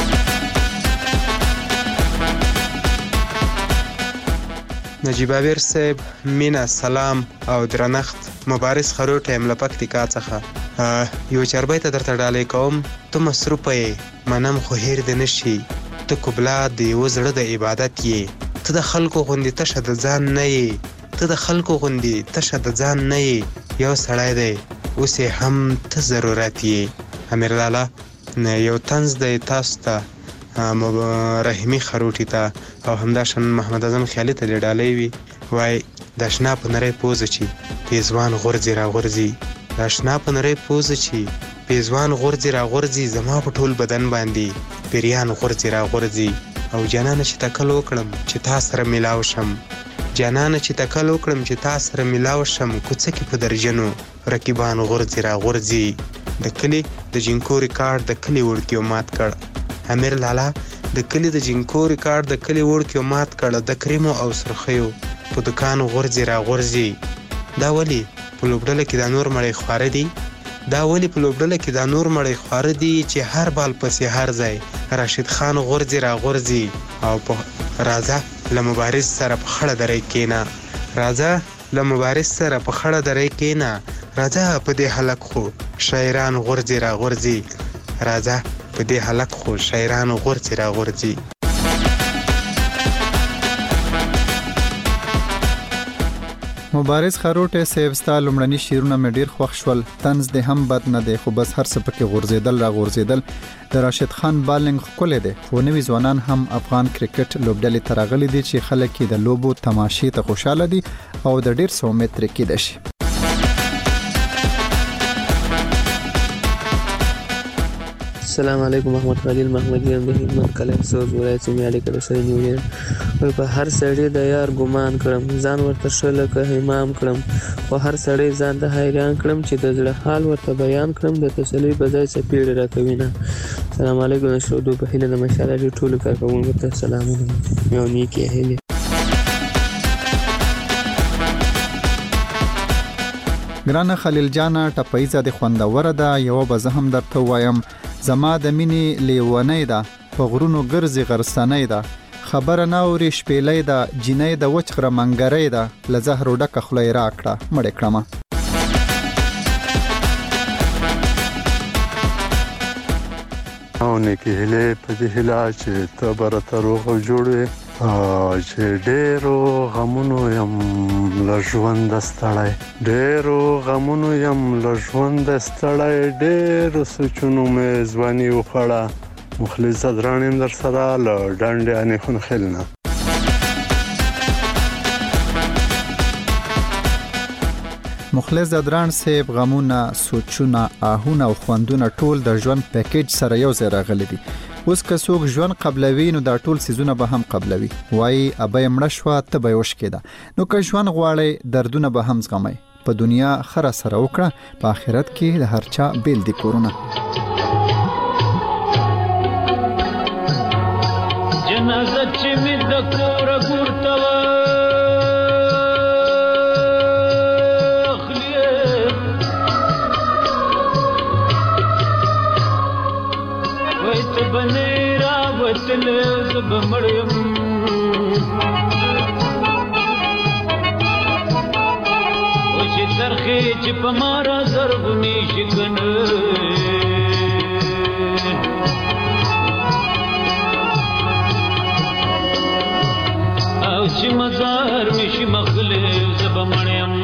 نجیب امیر صاحب مینا سلام او درنښت. مبارز خروټ یم له پکتیکا څخه. یو چربی ته درته ډالۍ کوم. ته مصروفه یې منم خو هیر دې نه شي. ته قبله د یوه زړه د عبادت یې. ته د خلکو غوندې تشه د ځان نه یې. ته د خلکو غوندې تشه د ځان نه یې. یو سړی دی اوس یې هم ته ضرورت یې. امیر لالا یو طنز دی تاسو ته رحیمي خروټي ته او همداشان محمد اعظم خیالي ته ډالۍ وي. وای د اشنا په نری پوزه چې پیزوان غورځي را غورځي. د اشنا په نری پوزه چې پیزوان غورځي را غورځي زما په ټول بدن باندې پیریان غورځي را غورځي. او جانانه چې تکل وکړم چې تا سره ملاو شم. جانانه چې تکل وکړم چې تا سره ملاو شم. کوڅه کې په درجنو رقیبان غورځي را غورځي. د کلي د جینکو ریکارډ د کلي وړکیو مات کړ. امیر لالا د کلي د جینکو ریکارډ د کلي وړکیو مات کړ. د کریمو او سرخیو په دکان غورځي را غورځي. دا ولې په لوبډله کې دا نور مړی خواره دي؟ دا ولې په لوبډله کې دا نور مړی خواره دي چې هر بال پسې هر ځای راشد خان غورځي را غورځي. او په راځه له مبارز سره په خړه درې کېنه. راځه له مبارز سره په خړه درې کېنه. راځه په دې هلک خو شاعران غورځي را غورځي. راځه په دې هلک خو شاعران غورځي را غورځي. مبارز خروټه صاحب ستا لومړني شعرونه مې ډیر خوښ شول. طنز دې هم بد نه دی خو بس هر څه پکې غورځېدل را غورځېدل. د راشد خان بالنګ ښکلی دی خو نوي ځوانان هم افغان کرکټ لوبډلې ته راغلي دي چې خلک یې د لوبو تماشې ته خوشحاله دي او د ډیر څه امید ترې کېدای شي. السلام علیکم محمد خلیل محمدی هم د هلمند کلی سوز ولایت څخه اړیکه سره نیولې وي په هر سړی د یار ګمان کړم ځان ورته ښه لکه همام کړم خو هر سړی ځان ته حیران کړم چې د زړه حال ورته بیان کړم د تسلۍ په ځای څپېړې راکوي نه. السلام علیکم د شودو په هیله د مشال راډیو ټولو کارکوونکو ته سلامونه او نیکې هیلې. ګرانه خلیل جانه ټپایزه د خوندوره ده یو به زه هم درته وایم زما د مینې لیونۍ ده په غرونو ګرځي غرسنۍ ده خبره نه اوري شپېلۍ ده جینۍ د وچ غره منګرۍ ده له زهرو ډکه خوله یې راکړه مړې کړمه. او نیکې هیلې په دې هیله چې ته به راته روغ او جوړ وې چې ډېرو غمونو یم له ژونده ستړی ډېرو غمونو یم له ژونده ستړی ډېرو سوچونو مې ځواني وخوړه مخلص ځدران یم در سره له ډنډې انیخون خیل نه. مخلص ځدران صاحب غمونه سوچونه آهونه او خوندونه ټول د ژوند پیکیج سره یو ځای راغلي دي. اوس که څوک ژوند قبلوي نو دا ټول سيزونه به هم قبلوي وایي ابه مړه شوه ته به وش کېده نو که ژوند غواړي دردونه به هم زغمي په دنیا خره سره وکړه په آخرت کې د هر چا بیل دي کورونه. جنازه چې مې د کوره ګورته بنیرا وتل زب مړم او چې ترخې چې په مارا زرغونی شکن او چې مزار مشي مخله زب مړم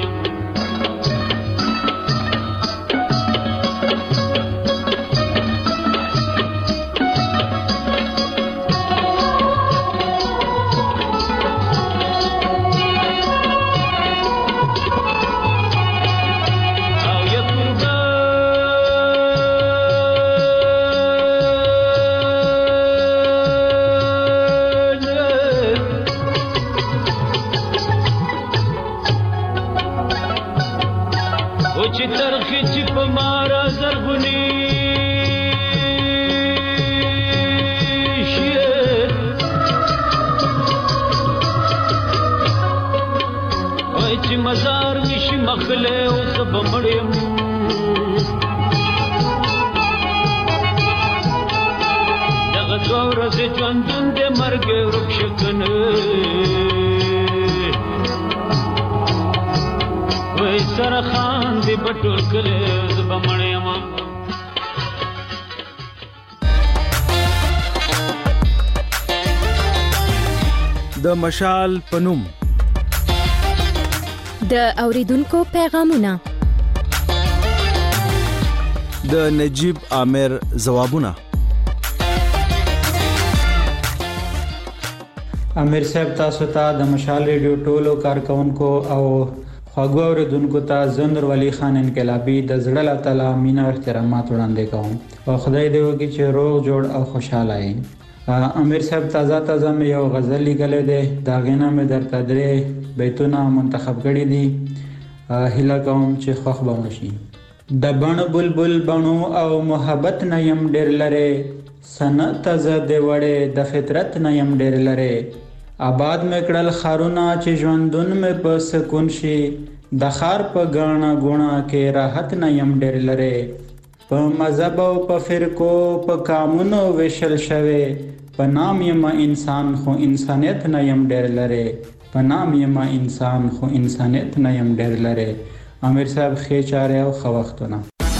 مزار وشي مخله او سب مړم دغه څور زه ژوندون د مرګ ورکشکن وای سره خان دی بټول کله سب مړم. د مشال پنوم د اوریدونکو پیغامونه د نجیب عامر ځوابونه امیر صاحب تاسو ته د مشال ریډیو ټولو کارکونکو او خواږه اوریدونکو ته زندر ولی خان انقلابی د زړه له تله مینا احترامات وړاندې کوم او خدای دې وکړي چې روغ جوړ او خوشاله وي. امیر صاحب تازه تازه مې یو غزل لیکلی دی دا غینه مې درته درې بیتونه منتخب کړي دي هیله کوم چې خوښ به مو شي. د بڼ بلبل بڼو او محبت نه یم ډېر لرې صنعت زه د وړې د فطرت نه یم ډېر لرې آباد مې کړل ښارونه چې ژوندون مې په سکون شي د ښار په ګاڼه ګوڼه کې راحت نه یم ډېر لرې په مذهب او په فرقو په کامونو ویشل شوی په نام یم انسان خو انسانیت نه یم ډېر لرې په نام یم انسان خو انسانیت نه یم ډېر لرې. امیر صاحب ښې چارې او ښه وختونه.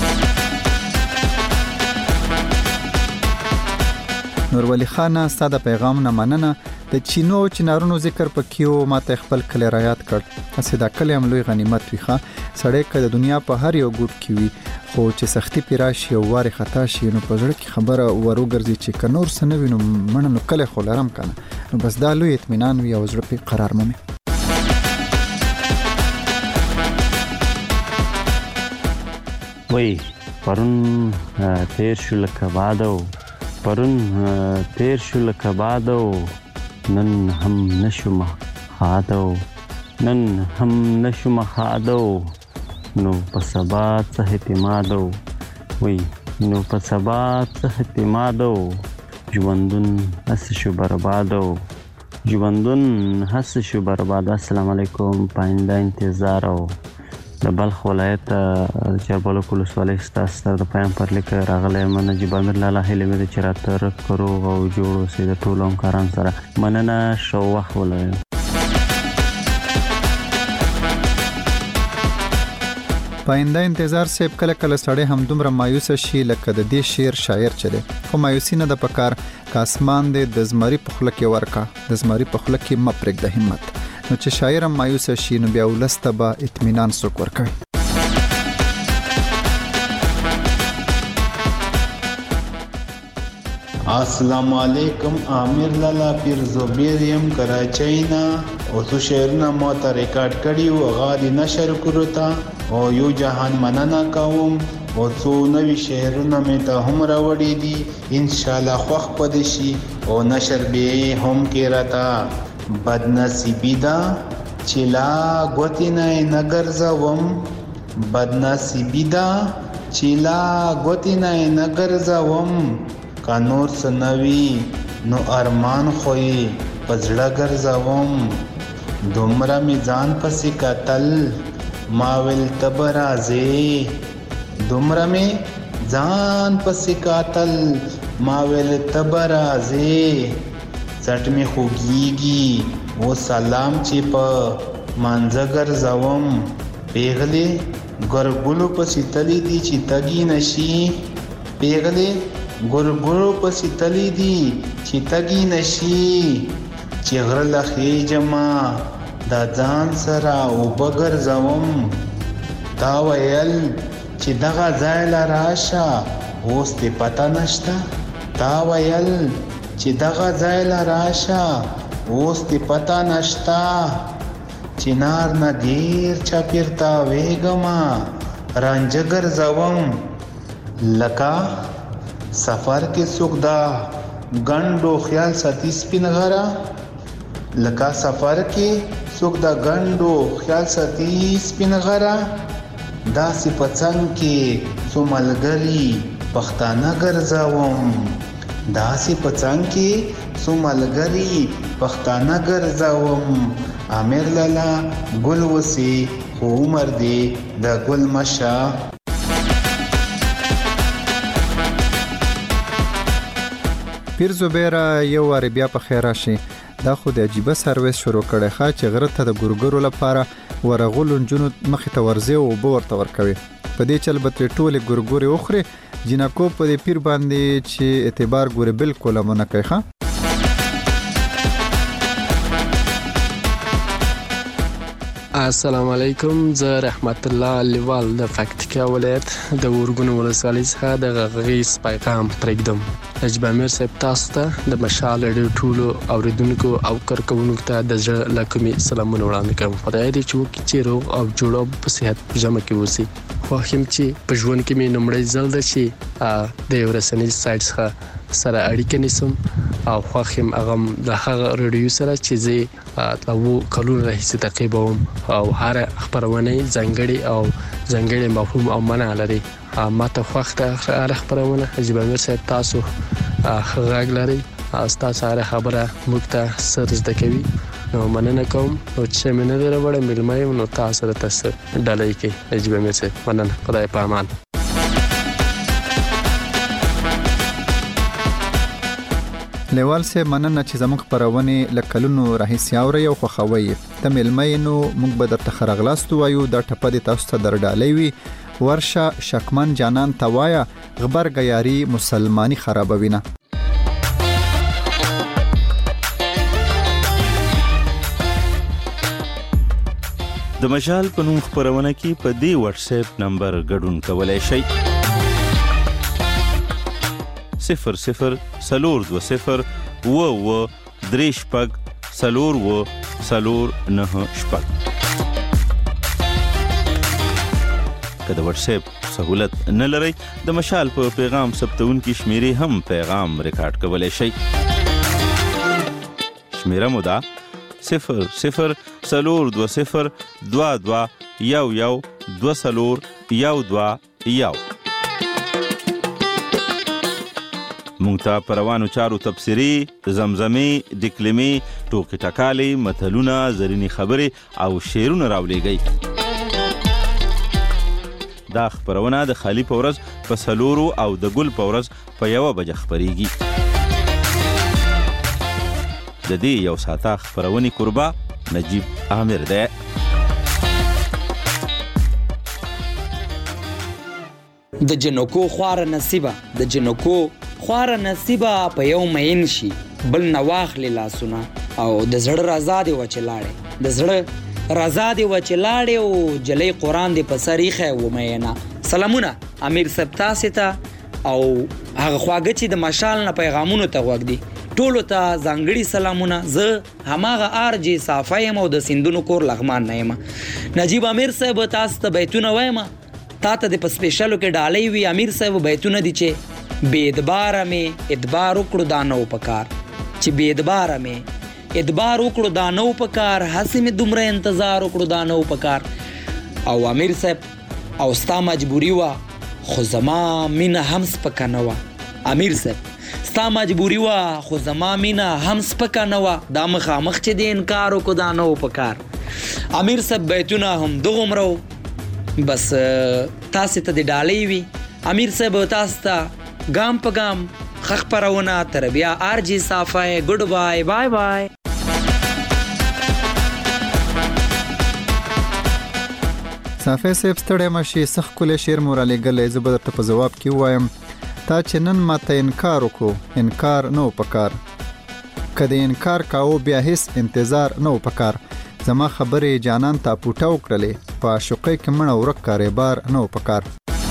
نورولی خانه ساده پیغام نه مننه د چینو چنارونو ذکر پکيو ماته خپل کلی را یاد کړ اسې دا کلی هم لوی غنیمت ویخه سړی که د دنیا په هر یو ګوټ کې وي خو چې سختی پیراشي او واري خطا شي نو په ځړ کې خبره ورو ګرځي چې کنور سنوي نو منه نو کلی خو لرم کنه نو بس دا لوی اطمینان وي او ځړ په قرار مې وای پرون تیر شو لکه بادو پرون تیر شو لکه بادو نن هم نشو مخادو نن هم نشو مخادو نو په سبا څه اعتمادو وی نو په سبا څه اعتمادو ژوندون هسې شو بربادو ژوندون هسې شو برباد. السلام علیکم. پاینده انتظار او د بلخ ولایت چربلوک ولسوالۍ ستاسو سره د پیام پر لیک راغلی یم. نجیب امیر لالا هیله مې ده چې راته رک روغ او جوړ اوسئ د ټولو همکارانو سره. مننه. ښه وخت ولرئ. پاینده انتظار صاحب کله کله سړی هم دومره مایوسه شي لکه د دې شعر شاعر چې دی، خو مایوسي نه ده پکار. که اسمان دی د زمري په خوله کې ورکا، د زمري په خوله کې مه پرېږده همت. نو چې شاعر هم مایوسه شي نو بیا ولس ته به اطمینان څوک ورکوي؟ السلام علیکم. عامر لالا پیر زبیر یم کراچۍ نه. او څو شعرونه ما ته ریکارډ کړي او هغه دې نشر کړو ته او یو جهان مننه کوم. او څو نوي شعرونه مې ته هم راوړي دي، انشاءالله خوښ پدې شي او نشر به هم کې راته. بد نصیبی دا چې لا ګوتې نه نه ګرځوم، بد نصیبی دا چې لا ګوتې نه نه ګرځوم. کا نور سنوي نو ارمان خوې پزړه ګرځوم. دومره می ځان پسې کتل ما ویل تب راځې، دومره می ځان پسې کتل ما ویل تب راځې. څټ می خوږیږي و سلام چې په مانځه ګرځوم. پیغلې ګرګلو پسې تللی دي چې تګي نشي، پیغلې ګرګلو پسې تللی دي چې تګي نشي. چې غره له خېجمه دا ځان سره اوبه ګرځوم. تا ویل چې دغه ځای له راشه اوس دې پته نشته، تا ویل چې دغه ځای له راشه اوس دې پته نشته. چنار نه ډېر چاپېر تاویږمه رانجه ګرځوم. لکه سفر کې څوک دا ګنډو خیال ساتي سپین غره، لکه سفر کې څوک دا ګنډو خیال ساتي سپین غره. داسې په څنګ کې څو ملګري پښتانه ګرځوم، داسې په څنګ کې څو ملګري پښتانه ګرځوم. عامر لالا ګل وسی خو عمر دی د ګل مشه. پیر زبیره یو وار بیا په خیر راشي. دا خو د عجیبه سرویس شروع کړی ښه چې غره ته د ګورګرو لپاره ورغلو نجونو مخې ته ورځي او اوبه ورته ورکوي. په دې چل به ترې ټولې ګورګورې وخوري. جینکو په دې پیر باندې چې اعتبار ګورې بالکل هم نه کوي. ښه السلام علیکم. زه رحمت الله لیوال د پکتیکا ولایت د ورګونو ولسوالۍ څخه د غږیز پیغام پرېږدم. نجیب امیر صاحب تاسو ته د مشال رادیو ټولو اوریدونکو او کارکوونکو ته د زړه له کومې سلامونه وړاندې کوم. خدای دې چې وکړي چې روغ او جوړ په صحت په جمع کې اوسئ. خوښ یم چې په ژوند کې مې لومړی ځل ده چې د یو رسنیز سایټ څخه سره اړیکه نیسم او خوښ یم هغه د هغه رادیو سره چې زه د اوو کلونو راهیسې تعقیبوم او هر خپرونه ځانګړې او ځانګړې مفهوم او معنا لري. ما ته خوښ ده هر خپرونه. نجیب امیر صاحب تاسو ښه غږ لرئ، ستاسو هره خبره موږ ته څه زده کوي. نو مننه کوم. او چې مې نه دی راوړی مېلمه یم نو تاسو راته څه ډالۍ کوئ. نجیب امیر صاحب مننه. خدای په امان. لیوال صاحب مننه چې زموږ خپرونې له کلونو راهیسې اورئ او خوښوئ. ته مېلمه یې نو موږ به درته ښه راغلاست ووایو. دا ټپه دې تاسو ته در ډالۍ وي. ورشه شکمن جانان ته وایه غبرګه یاري مسلماني خرابوي نه. د مشال په نوم خپرونه کې په دې واتس اپ نمبر ګډون کولای شئ. صفر صفر سلور دو صفر و و درې شپږ سلور و سلور نه شپږ. که د واتس اپ سهولت نه لرئ د مشال په پیغام ثبتونکي شمیرې هم پیغام ریکارډ کولی شئ. شمیره مو ده صفر صفر څلور دوه صفر دوه دوه یو یو دوه څلور یو دوه یو. مونږ ته په روانو چارو تبصرې، زمزمې، ډکلمې، ټوکې ټکالې، متلونه، زرینې خبرې او شعرونه راولېږئ. دا خپرونه د خالي په ورځ په څلورو او د ګل په ورځ په یوه بجه خپرېږي. د دې یو ساعته خپرونې کوربه نجیب عامر دی. د جنکو خواره نصیبه د جنکو خواره نصیبه په یو مین شي بل نه واخلې لاسونه او د زړه رضا دې وچې لاړې د زړه رضا دې وچې لاړې او جلۍ قرآن دې په سر ایښی و میینه. سلامونه امیر صاحب تاسې ته او هغه خواږه چې د مشال نه پیغامونو ته غوږ دي ټولو ته ځانګړي سلامونه. زه هماغه آر جی صافه یم او د سیندونو کور لغمان نه یم. نجیب امیر صاحب تاسو ته بیتونه وایم تا ته د په سپیشلو کې ډالۍ وي. امیر صاحب بیتونه دي چې بې ادباره مې ادبار وکړو دا نه و پکار چې بې ادباره مې ادبار وکړو دا نه و پکار هسې مې دومره انتظار وکړو دا نه و پکار. او امیر صاحب او ستا مجبوري وه خو زما مینه هم سپکه نه وه. امیر صاحب ستا مجبوري وه خو زما مینه هم سپکه نه وه دا مخامخ چې د انکار وکړو دا نه و پکار. امیر صاحب بیتونه هم دغومره و بس تاسې ته د ډالۍ وي. امیر صاحب تاسو ته ګام په ګام ښه خپرونه تر بیا آر جی صافه ګډ بای بای بای. صافه صاحب ستړی مه شي څه ښکلی شعر مو رالیږلی زه به درته په ځواب کې ووایم تا چې نن ماته انکار وکړو انکار نه و پکار که د انکار کاوه بیا هیڅ انتظار نه و پکار زما خبرې جانان تا پوټه وکړلې په عاشقۍ کې مړه ورک کارې بار نه و پکار.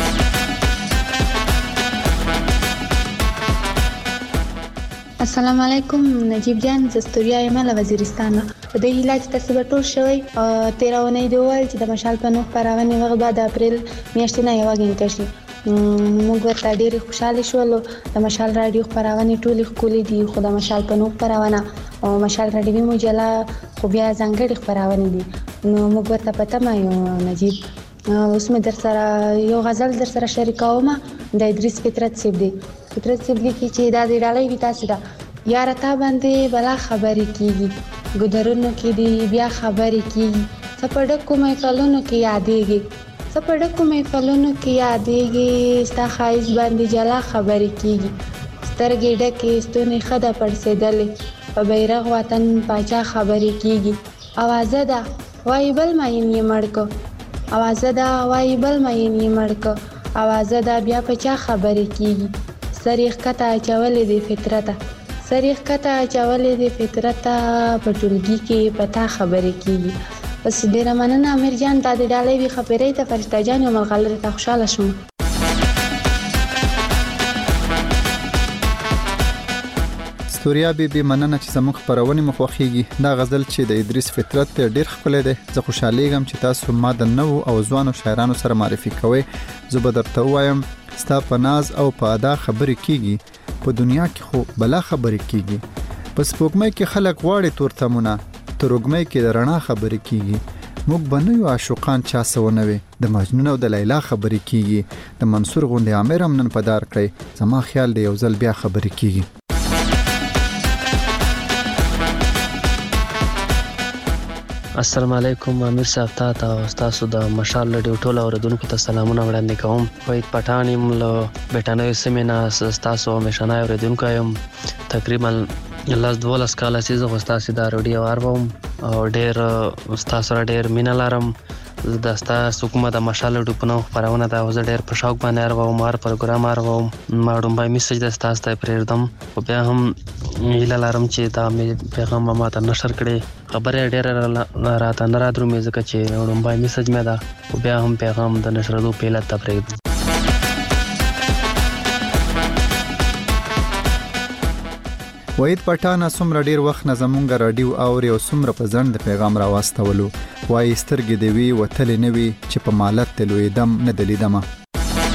السلام علیکم نجیب جان زه ستوریا یم له وزیرستان. په دې هیله چې تاسو به ټول شوئ تېره اونۍ دې وویل چې د مشال په نوم خپرونې وخت به د اپریل میاشتې نه یوه ګڼکه شي. موږ ورته ډېرې خوشحالې شولو. د مشال راډیو خپرونې ټولې ښکلې دي خو د مشال په نوم خپرونه او مشال راډیوي مجله خو بیا ځانګړې خپرونې دي نو موږ ورته په تمه یو نجیب. اوس مې در سره یو غزل در سره شریکومه د ادریس فطرت صاحب دی. فطرت صاحب لیکي چې دا دې ډالۍ وي تاسې ته یاره تا باندې بلا خبرې کېږي ګودرونو کې دې بیا خبرې کېږي څه په ډکو محفلونو کې یادېږي څه په ډکو محفلونو کې یادېږي ستا ښایست باندې جلا خبرې کېږي سترګې ډکې ستونې ښه ده پړسېدلې په بیرغ وطن پاچا خبرې کېږي اوازه ده وایي بل مین یې مړ که اوازه ده وایي بل مین یې مړ که اوازه ده بیا په چا خبرې کېږي سر یې ښکته اچولې دې فطرته سر یې ښکته اچولې دې فطرته په ټولګي کې په تا خبرې کېږي. بس ډېره مننه امیر جان دا د ډالۍ وي خپرې ته فرشته جان یو ملغلرې ته خوشحاله شوم. ستوریا بیبي مننه چې زموږ خپرونې مو خوښیږي. دا غزل چې د ادریس فطرت ډېر ښکلی دی. زه خوشحالیږم چې تاسو ما د نوو او ځوانو شاعرانو سره معرفي کوئ. زه به درته ووایم ستا په ناز او په ادا خبرې کېږي په دنیا کې خو بلا خبرې کېږي په سپوږمۍ کې خلک غواړي تورتمونه تروږمۍ کې د رڼا خبرې کېږي موږ به نه یو عاشقان چا څه ونه وي د مجنون او د لیلا خبرې کېږي د منصور غوندې عامر هم نن په دار کړی زما خیال دی یو ځل بیا خبرې کېږي. السلام علیکم امیر صاحب تا ته تاسو د مشال رادیو ټول اوریدونکو ته سلامونه وړاندې کوم. وحید پټان یم له بیټانوي سیمې نه تاسو همیشنی اوریدونکی یم. تقریبا لس دولس کاله چې زه خو ستاسې دا راډیو اورم او ډېر ستا سره ډېر مینه لرم. د ستاسو کومه د مشال رادیو په نوم خپرونه ده او زه ډېر په شوق باندې اورم هر پروګرام اورم. ما ډومبی میسج د ستاسو ته پرېږدم خو بیا هم هیله لرم چې دا مې پیغام به ما ته نشر کړي. خبرې ډېره راته نه رادرومي ځکه چې ډومبی میسج مې ده خو بیا هم پیغام د نشرېدو په علت ته پرېږدم. وحید پټانه څومره ډېر وخت نه زمونږ راډیو اوري او څومره په ځنډ د پیغام راواستولو وایي سترګې دې وي وتلې نه وي چې په مالت ته لوېدم نه د لیدمه.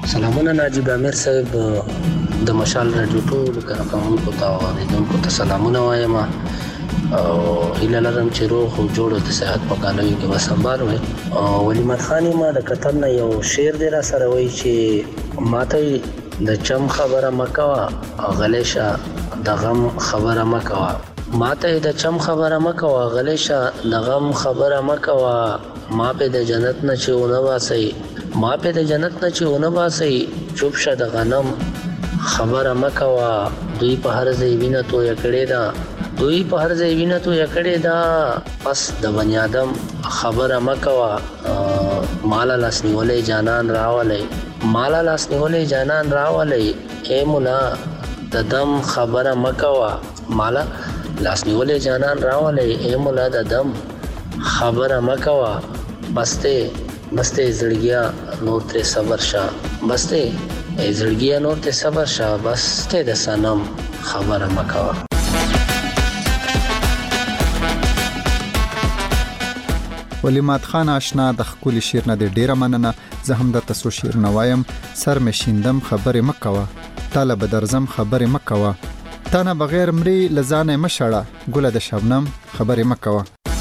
سلامونه ناجیب امیر صاحب د مشال رادیو ټول کارکونکو ته او اوریدونکو ته سلامونه وایم او هیله لرم چې روغ او جوړ او د صحت په کالیو کې به سمبال وي. ولیمت خان ما د کتل نه یو شعر دی را سره وایي چې ماته د چم خبره مکوه او غلیشه د غم خبره مکوه ماته د چم خبره مکوه غلیشه د غم خبره مکوه ما په د جنت نه چې ونه واسي ما په د جنت نه چې ونه واسي چوپ شه د غنم خبره مکوه دوی په هر ځای وینه تو یکړې دا دوی په هر ځای وینه تو یکړې دا پس د بنی آدم خبره مکوه مالا لاس نیولې جانان راولې مالا لاس نیولې جانان راولې اے مولا د دم خبره مکوه مالا لاس نیولې جانان راولې اے مولا د دم خبره مکوه بسته بسته زړګیا نور تر صبر شه بسته زړګیا نور تر صبر شه بسته د سنم خبره مکوه. ولیمات خان آشنا د خپل شعر نه ډیره مننه. زه هم د تاسو شعر نوایم سر مې شیندم خبره مکوه طالب درزم خبره مکوه تا نه بغیر مری لزانه مشړه ګل د شبنم خبره مکوه.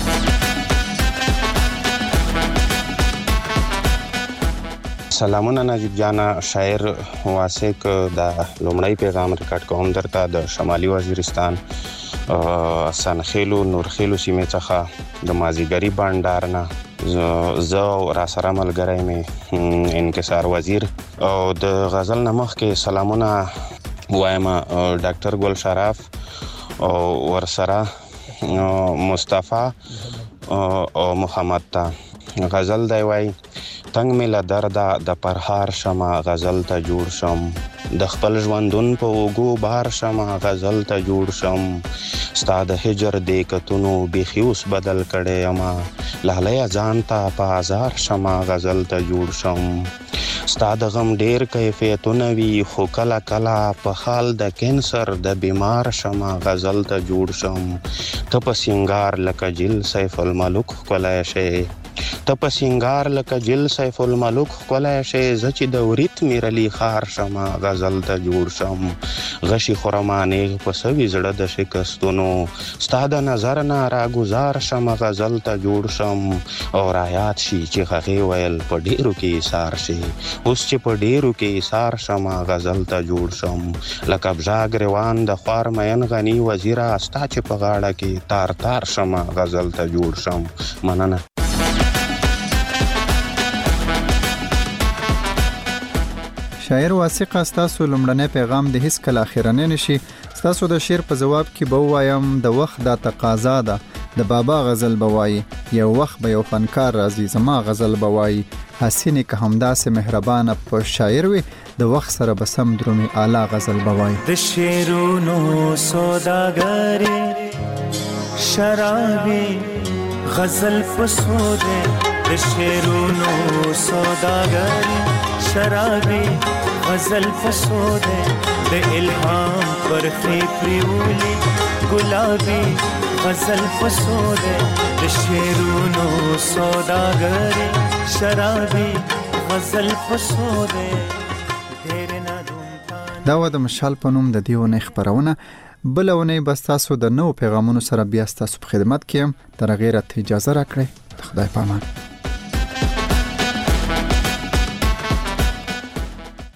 سلامونه نجیب جانا شاعر واسق د لومړی پیغام ریکارډ کوم درته د شمالي وزیرستان سنخیلو نورخیلو سیمې څخه د مازیګری بانډار نه زه را سره ملګری مې انکسار وزیر او د غزل نه مخکې سلامونه وایم ډاکټر ګل شرف او ورسره مصطفی او محمد ته غزل دی وای تنگ مله درده د پرهار شمه غزل ته جوړ شم د خپل ژوندون په وګو بار شمه غزل ته جوړ شم ستا د هجر د کتونو بیخیوس بدل کړي اما لاله ځان ته په هزار شمه غزل ته جوړ شم ستا د غم ډیر کیفیتونه وی خو کله کله په حال د کینسر د بیمار شمه غزل ته جوړ شم ته په سنگار لکه جل سیف الملک کولای شي ته په سنگار لکه جل سیف الملک کولای شي زچ د وريت میرلی خار شمه غزل ته جوړ شم غشي خرمانه په سوي زړه د شکستونو ستاد نظر نه را گزار شمه غزل ته جوړ شم او رايات شي چې غغي ویل په ډیرو کې سار شي اوس چې په ډیرو کې سار شمه غزل ته جوړ شم لکه بجاګ روان د خوار مین غنی وزیر استا چې په غاړه کې تار تار شمه غزل ته جوړ شم. مننه. شاعر واسق تاسو لمړنی پیغام د هیڅ کله اخیرنه نشي. تاسو د شعر په جواب کې به وایم د وخت د تقاضا ده د بابا غزل بوای یو وخت به یو فنکار راځي زما غزل بوای حسینه که همداسه مهربانه په شاعر وي د وخت سره به سم درومي اعلی غزل بوای. د شعرونو سوداګری شرابي غزل پسوده د شعرونو سوداګری شرابي غزل فسوده د الهام پر فریولی گلابي غزل فسوده د شعرونو سوداګری شرابي غزل فسوده. دا و د مشال په نوم د دیونه خبرونه بلونه بس تاسو د نو پیغامونو سره بیا تاسو په خدمت کې تر غیرت اجازه راکړئ. خدای پامان.